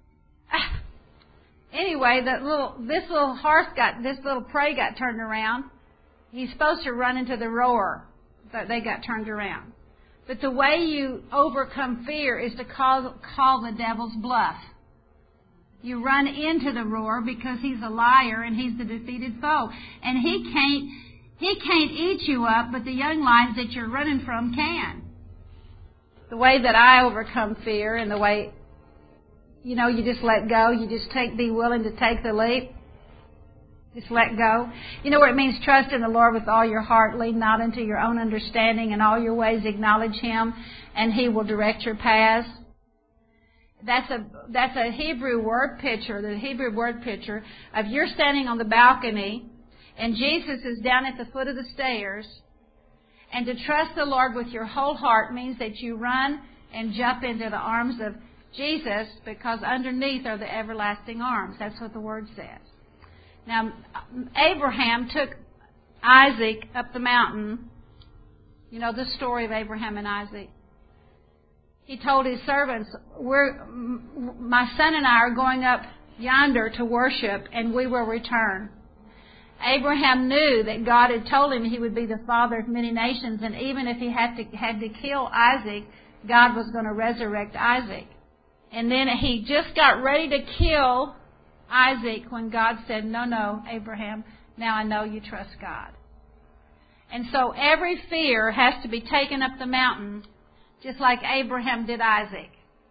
Anyway, that little, this little horse got, this little prey got turned around. He's supposed to run into the roar, but they got turned around. But the way you overcome fear is to call, call the devil's bluff. You run into the roar because he's a liar and he's the defeated foe. And he can't, he can't eat you up, but the young lions that you're running from can. The way that I overcome fear and the way, you know, you just let go. You just take, be willing to take the leap. Just let go. You know what it means? Trust in the Lord with all your heart. Lean not into your own understanding. In all your ways acknowledge Him, and He will direct your paths. That's a that's a Hebrew word picture, the Hebrew word picture of you're standing on the balcony, and Jesus is down at the foot of the stairs. And to trust the Lord with your whole heart means that you run and jump into the arms of Jesus, because underneath are the everlasting arms. That's what the Word says. Now, Abraham took Isaac up the mountain. You know the story of Abraham and Isaac. He told his servants, We're, my son and I are going up yonder to worship, and we will return. Abraham knew that God had told him he would be the father of many nations, and even if he had to, had to kill Isaac, God was going to resurrect Isaac. And then he just got ready to kill Isaac when God said, no, no, Abraham, now I know you trust God. And so every fear has to be taken up the mountain, just like Abraham did Isaac.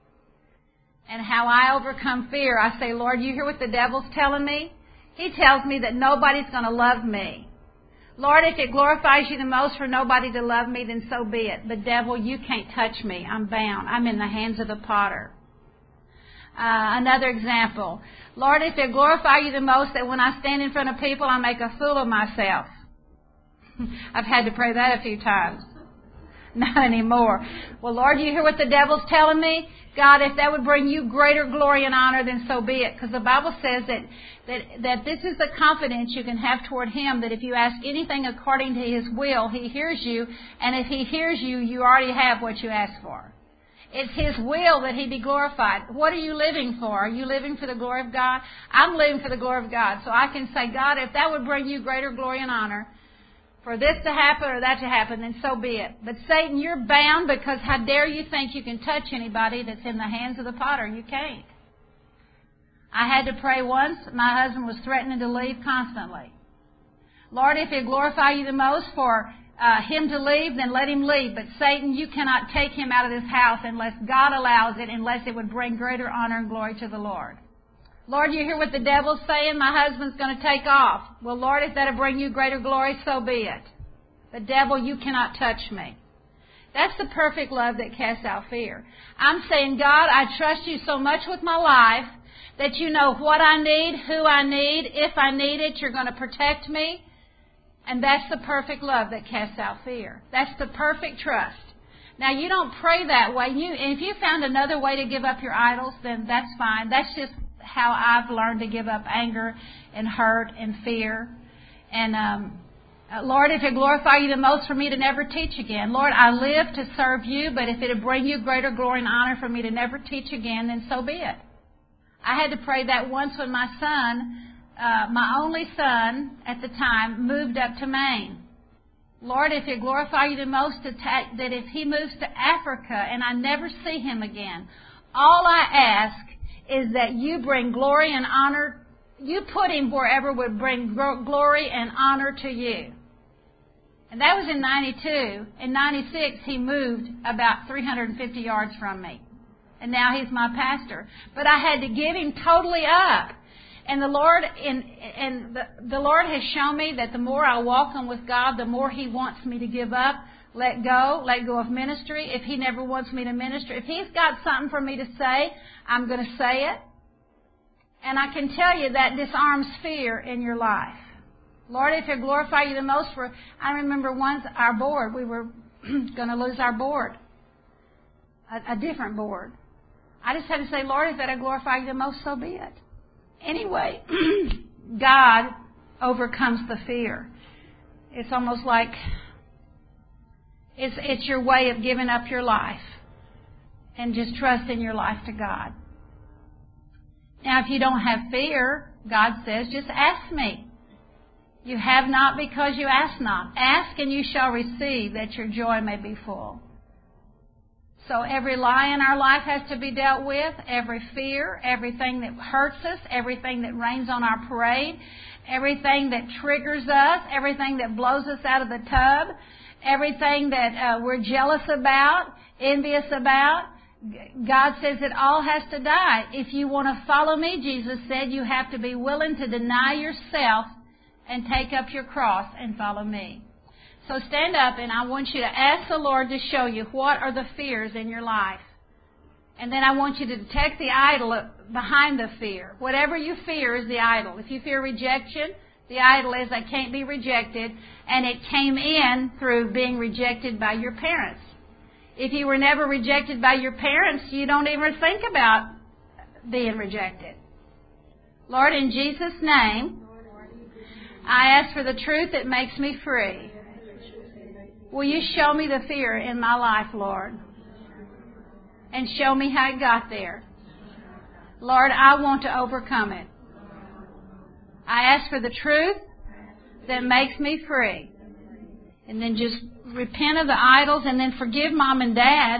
And how I overcome fear, I say, Lord, you hear what the devil's telling me? He tells me that nobody's going to love me. Lord, if it glorifies you the most for nobody to love me, then so be it. But devil, you can't touch me. I'm bound. I'm in the hands of the potter. Uh, another example. Lord, if it glorify you the most that when I stand in front of people, I make a fool of myself. I've had to pray that a few times. Not anymore. Well, Lord, you hear what the devil's telling me? God, if that would bring you greater glory and honor, then so be it. Because the Bible says that, that, that this is the confidence you can have toward Him, that if you ask anything according to His will, He hears you. And if He hears you, you already have what you asked for. It's His will that He be glorified. What are you living for? Are you living for the glory of God? I'm living for the glory of God. So I can say, God, if that would bring you greater glory and honor, for this to happen or that to happen, then so be it. But Satan, you're bound, because how dare you think you can touch anybody that's in the hands of the potter? You can't. I had to pray once. My husband was threatening to leave constantly. Lord, if it glorify you the most for uh, him to leave, then let him leave. But Satan, you cannot take him out of this house unless God allows it, unless it would bring greater honor and glory to the Lord. Lord, you hear what the devil's saying? My husband's going to take off. Well, Lord, if that'll bring you greater glory, so be it. But devil, you cannot touch me. That's the perfect love that casts out fear. I'm saying, God, I trust you so much with my life that you know what I need, who I need. If I need it, you're going to protect me. And that's the perfect love that casts out fear. That's the perfect trust. Now, you don't pray that way. You, if you found another way to give up your idols, then that's fine. That's just how I've learned to give up anger and hurt and fear. And, um, Lord, if it glorify you the most for me to never teach again. Lord, I live to serve you, but if it would bring you greater glory and honor for me to never teach again, then so be it. I had to pray that once when my son, uh, my only son at the time, moved up to Maine. Lord, if it glorify you the most to ta- that if he moves to Africa and I never see him again, all I ask is that you bring glory and honor. You put him wherever would bring glory and honor to you. And that was in ninety-two. In ninety-six, he moved about three hundred fifty yards from me. And now he's my pastor. But I had to give him totally up. And the Lord, in, and the, the Lord has shown me that the more I walk on with God, the more He wants me to give up, let go, let go of ministry. If He never wants me to minister, if He's got something for me to say, I'm going to say it. And I can tell you that disarms fear in your life. Lord, if it glorify you the most for, I remember once our board, we were going to lose our board, a, a different board. I just had to say, Lord, if that glorify you the most, so be it. Anyway, God overcomes the fear. It's almost like it's, it's your way of giving up your life. and just trust in your life to God. Now, if you don't have fear, God says, just ask me. You have not because you ask not. Ask and you shall receive, that your joy may be full. So every lie in our life has to be dealt with, every fear, everything that hurts us, everything that rains on our parade, everything that triggers us, everything that blows us out of the tub, everything that uh, we're jealous about, envious about. God says it all has to die. If you want to follow me, Jesus said, you have to be willing to deny yourself and take up your cross and follow me. So stand up, and I want you to ask the Lord to show you what are the fears in your life. And then I want you to detect the idol behind the fear. Whatever you fear is the idol. If you fear rejection, the idol is I can't be rejected, and it came in through being rejected by your parents. If you were never rejected by your parents, you don't even think about being rejected. Lord, in Jesus' name, I ask for the truth that makes me free. Will you show me the fear in my life, Lord? And show me how it got there. Lord, I want to overcome it. I ask for the truth that makes me free. And then just repent of the idols, and then forgive Mom and Dad.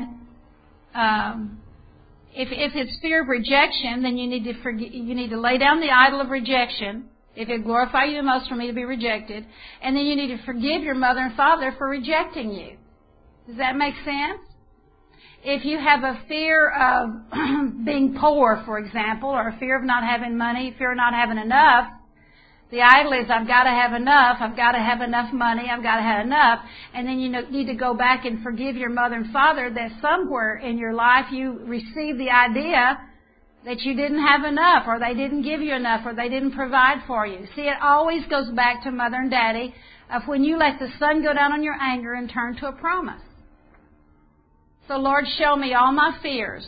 Um, if if it's fear of rejection, then you need to forgive, you need to lay down the idol of rejection. If it glorify you the most for me to be rejected, and then you need to forgive your mother and father for rejecting you. Does that make sense? If you have a fear of being poor, for example, or a fear of not having money, fear of not having enough, the idol is, I've got to have enough, I've got to have enough money, I've got to have enough. And then you need to go back and forgive your mother and father that somewhere in your life you received the idea that you didn't have enough, or they didn't give you enough, or they didn't provide for you. See, it always goes back to Mother and Daddy of when you let the sun go down on your anger and turn to a promise. So, Lord, show me all my fears.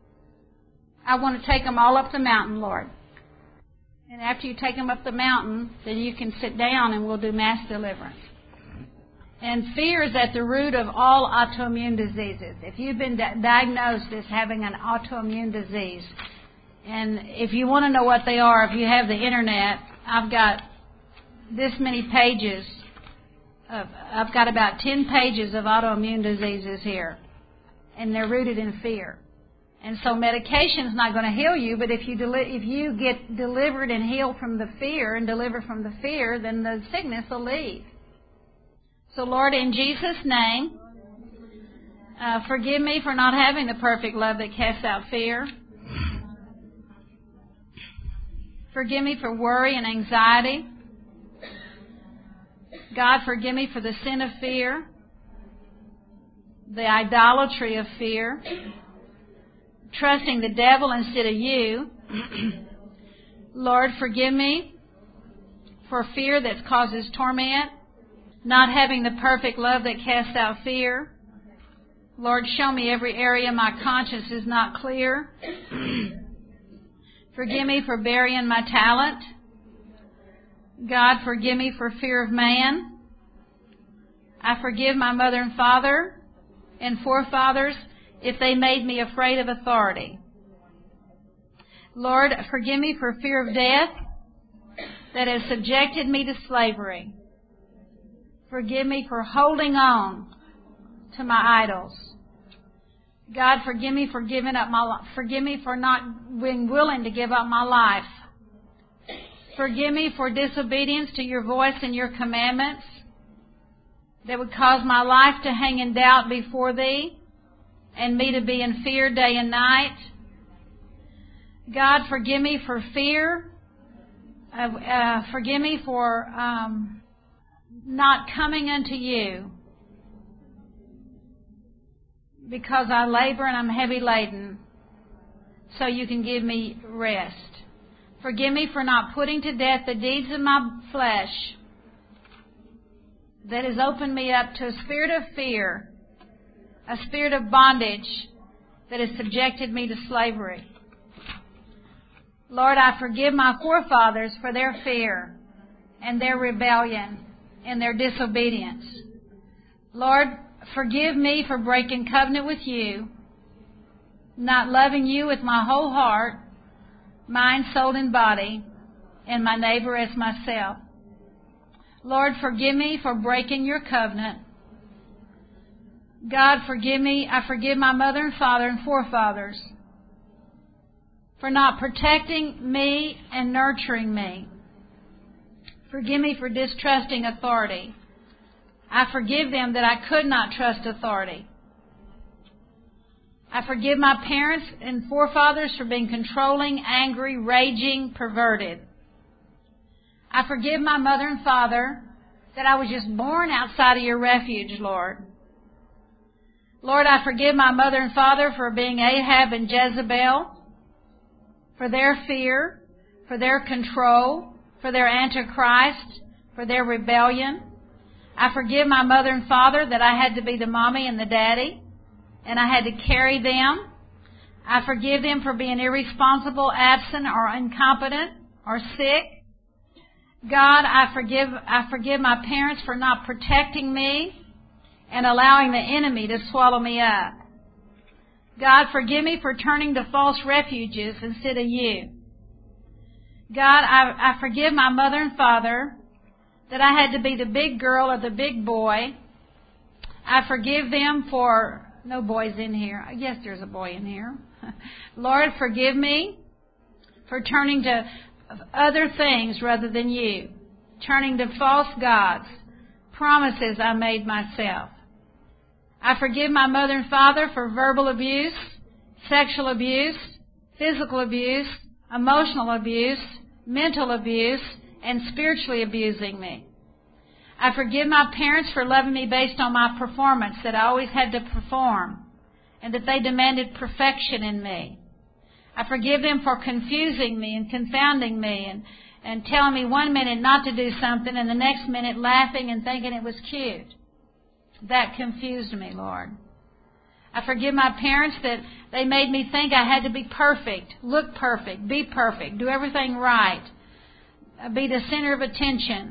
I want to take them all up the mountain, Lord. And after you take them up the mountain, then you can sit down and we'll do mass deliverance. And fear is at the root of all autoimmune diseases. If you've been di- diagnosed as having an autoimmune disease, and if you want to know what they are, if you have the internet, I've got this many pages. Of, I've got about ten pages of autoimmune diseases here, and they're rooted in fear. And so medication is not going to heal you, but if you deli- if you get delivered and healed from the fear and delivered from the fear, then the sickness will leave. So, Lord, in Jesus' name, uh, forgive me for not having the perfect love that casts out fear. Forgive me for worry and anxiety. God, forgive me for the sin of fear, the idolatry of fear, trusting the devil instead of you. Lord, forgive me for fear that causes torment, not having the perfect love that casts out fear. Lord, show me every area my conscience is not clear. Forgive me for burying my talent. God, forgive me for fear of man. I forgive my mother and father and forefathers if they made me afraid of authority. Lord, forgive me for fear of death that has subjected me to slavery. Forgive me for holding on to my idols. God, forgive me for giving up my life. Forgive me for not being willing to give up my life. Forgive me for disobedience to your voice and your commandments that would cause my life to hang in doubt before thee and me to be in fear day and night. God, forgive me for fear. Uh, uh, forgive me for um, not coming unto you because I labor and I'm heavy laden, so you can give me rest. Forgive me for not putting to death the deeds of my flesh that has opened me up to a spirit of fear, a spirit of bondage that has subjected me to slavery. Lord, I forgive my forefathers for their fear and their rebellion and their disobedience. Lord, forgive me for breaking covenant with you not loving you with my whole heart, mind, soul, and body, and my neighbor as myself. Lord, forgive me for breaking your covenant. God, forgive me. I forgive my mother and father and forefathers for not protecting me and nurturing me. Forgive me for distrusting authority. I forgive them that I could not trust authority. I forgive my parents and forefathers for being controlling, angry, raging, perverted. I forgive my mother and father that I was just born outside of your refuge, Lord. Lord, I forgive my mother and father for being Ahab and Jezebel, for their fear, for their control, for their antichrist, for their rebellion. I forgive my mother and father that I had to be the mommy and the daddy, and I had to carry them. I forgive them for being irresponsible, absent, or incompetent, or sick. God, I forgive, I forgive my parents for not protecting me and allowing the enemy to swallow me up. God, forgive me for turning to false refuges instead of you. God, I, I forgive my mother and father that I had to be the big girl or the big boy. I forgive them for, no boys in here. Yes, there's a boy in here. Lord, forgive me for turning to other things rather than you, turning to false gods, promises I made myself. I forgive my mother and father for verbal abuse, sexual abuse, physical abuse, emotional abuse, mental abuse, and spiritually abusing me. I forgive my parents for loving me based on my performance, that I always had to perform, and that they demanded perfection in me. I forgive them for confusing me and confounding me and, and telling me one minute not to do something and the next minute laughing and thinking it was cute. That confused me, Lord. I forgive my parents that they made me think I had to be perfect, look perfect, be perfect, do everything right, be the center of attention.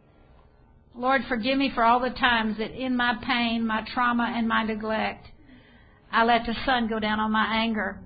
Lord, forgive me for all the times that in my pain, my trauma, and my neglect, I let the sun go down on my anger.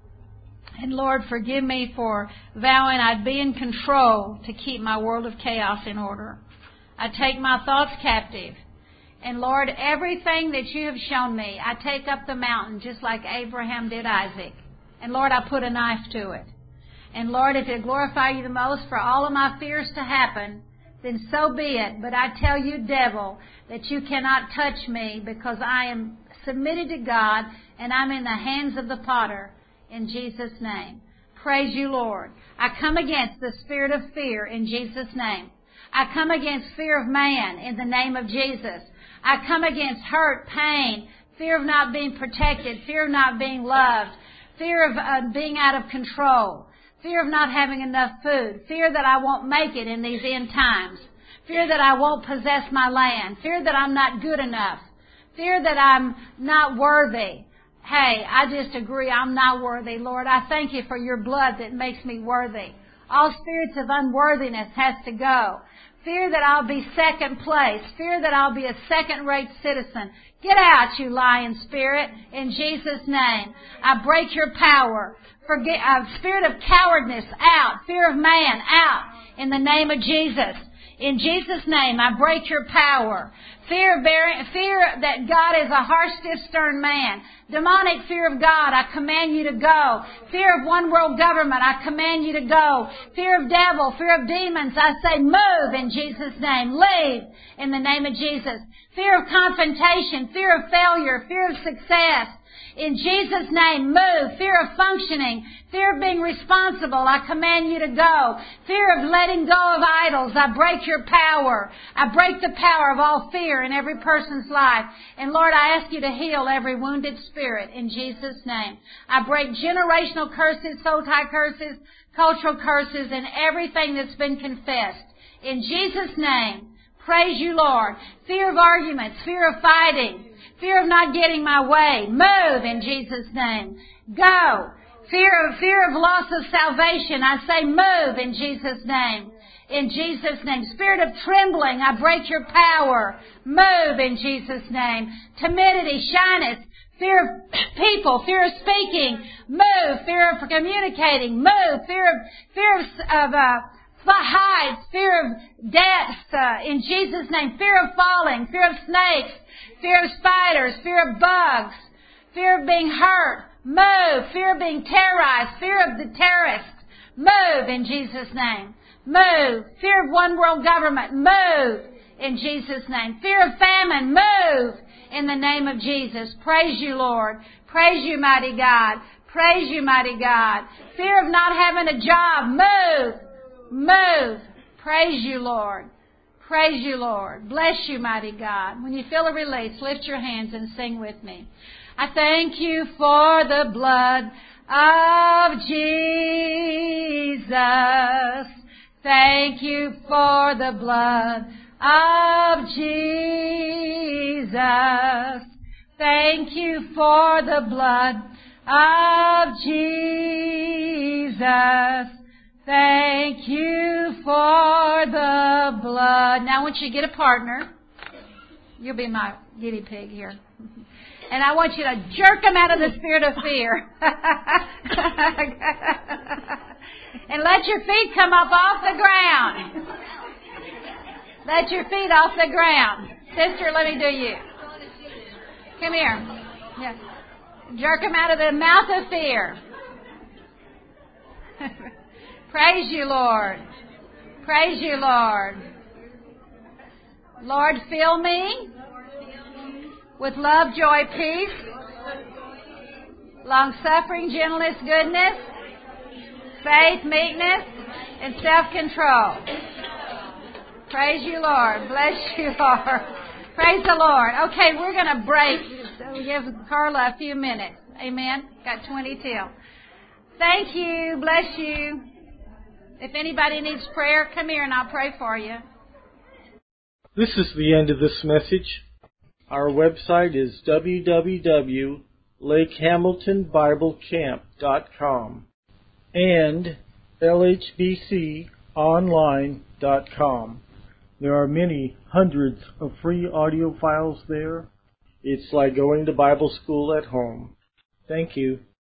And Lord, forgive me for vowing I'd be in control to keep my world of chaos in order. I take my thoughts captive. And Lord, everything that you have shown me, I take up the mountain just like Abraham did Isaac. And Lord, I put a knife to it. And Lord, if it glorify you the most for all of my fears to happen, then so be it. But I tell you, devil, that you cannot touch me because I am submitted to God and I'm in the hands of the potter. In Jesus' name. Praise you, Lord. I come against the spirit of fear in Jesus' name. I come against fear of man in the name of Jesus. I come against hurt, pain, fear of not being protected, fear of not being loved, fear of uh, being out of control, fear of not having enough food, fear that I won't make it in these end times, fear that I won't possess my land, fear that I'm not good enough, fear that I'm not worthy. Hey, I just agree I'm not worthy, Lord. I thank you for your blood that makes me worthy. All spirits of unworthiness has to go. Fear that I'll be second place. Fear that I'll be a second-rate citizen. Get out, you lying spirit, in Jesus' name. I break your power. Forget, uh, spirit of cowardness, out. Fear of man, out. In the name of Jesus. In Jesus' name, I break your power. Fear of bearing, fear that God is a harsh, stiff, stern man. Demonic fear of God, I command you to go. Fear of one world government, I command you to go. Fear of devil, fear of demons, I say move in Jesus' name. Leave in the name of Jesus. Fear of confrontation, fear of failure, fear of success. In Jesus' name, move. Fear of functioning. Fear of being responsible. I command you to go. Fear of letting go of idols. I break your power. I break the power of all fear in every person's life. And Lord, I ask you to heal every wounded spirit in Jesus' name. I break generational curses, soul tie curses, cultural curses, and everything that's been confessed. In Jesus' name, praise you, Lord. Fear of arguments, fear of fighting. Fear of not getting my way. Move in Jesus' name. Go. Fear of, fear of loss of salvation. I say move in Jesus' name. In Jesus' name. Spirit of trembling. I break your power. Move in Jesus' name. Timidity, shyness, fear of people, fear of speaking, move, fear of communicating, move, fear of, fear of, of uh, heights, fear of depths, uh, in Jesus' name, fear of falling, fear of snakes, fear of spiders, fear of bugs, fear of being hurt, move, fear of being terrorized, fear of the terrorists, move in Jesus' name, move, fear of one world government, move in Jesus' name, fear of famine, move in the name of Jesus. Praise you, Lord. Praise you, mighty God. Praise you, mighty God. Fear of not having a job, move, move. Praise you, Lord. Praise you, Lord. Bless you, mighty God. When you feel a release, lift your hands and sing with me. I thank you for the blood of Jesus. Thank you for the blood of Jesus. Thank you for the blood of Jesus. Thank you for the blood. Now I want you to get a partner. You'll be my guinea pig here. And I want you to jerk them out of the spirit of fear. And let your feet come up off the ground. Let your feet off the ground. Sister, let me do you. Come here. Yeah. Jerk them out of the mouth of fear. Praise you, Lord. Praise you, Lord. Lord, fill me with love, joy, peace, long-suffering, gentleness, goodness, faith, meekness, and self-control. Praise you, Lord. Bless you, Lord. Praise the Lord. Okay, we're going to break. So we give Carla a few minutes. Amen. Got twenty till. Thank you. Bless you. If anybody needs prayer, come here and I'll pray for you. This is the end of this message. Our website is w w w dot lake hamilton bible camp dot com and l h b c online dot com. There are many hundreds of free audio files there. It's like going to Bible school at home. Thank you.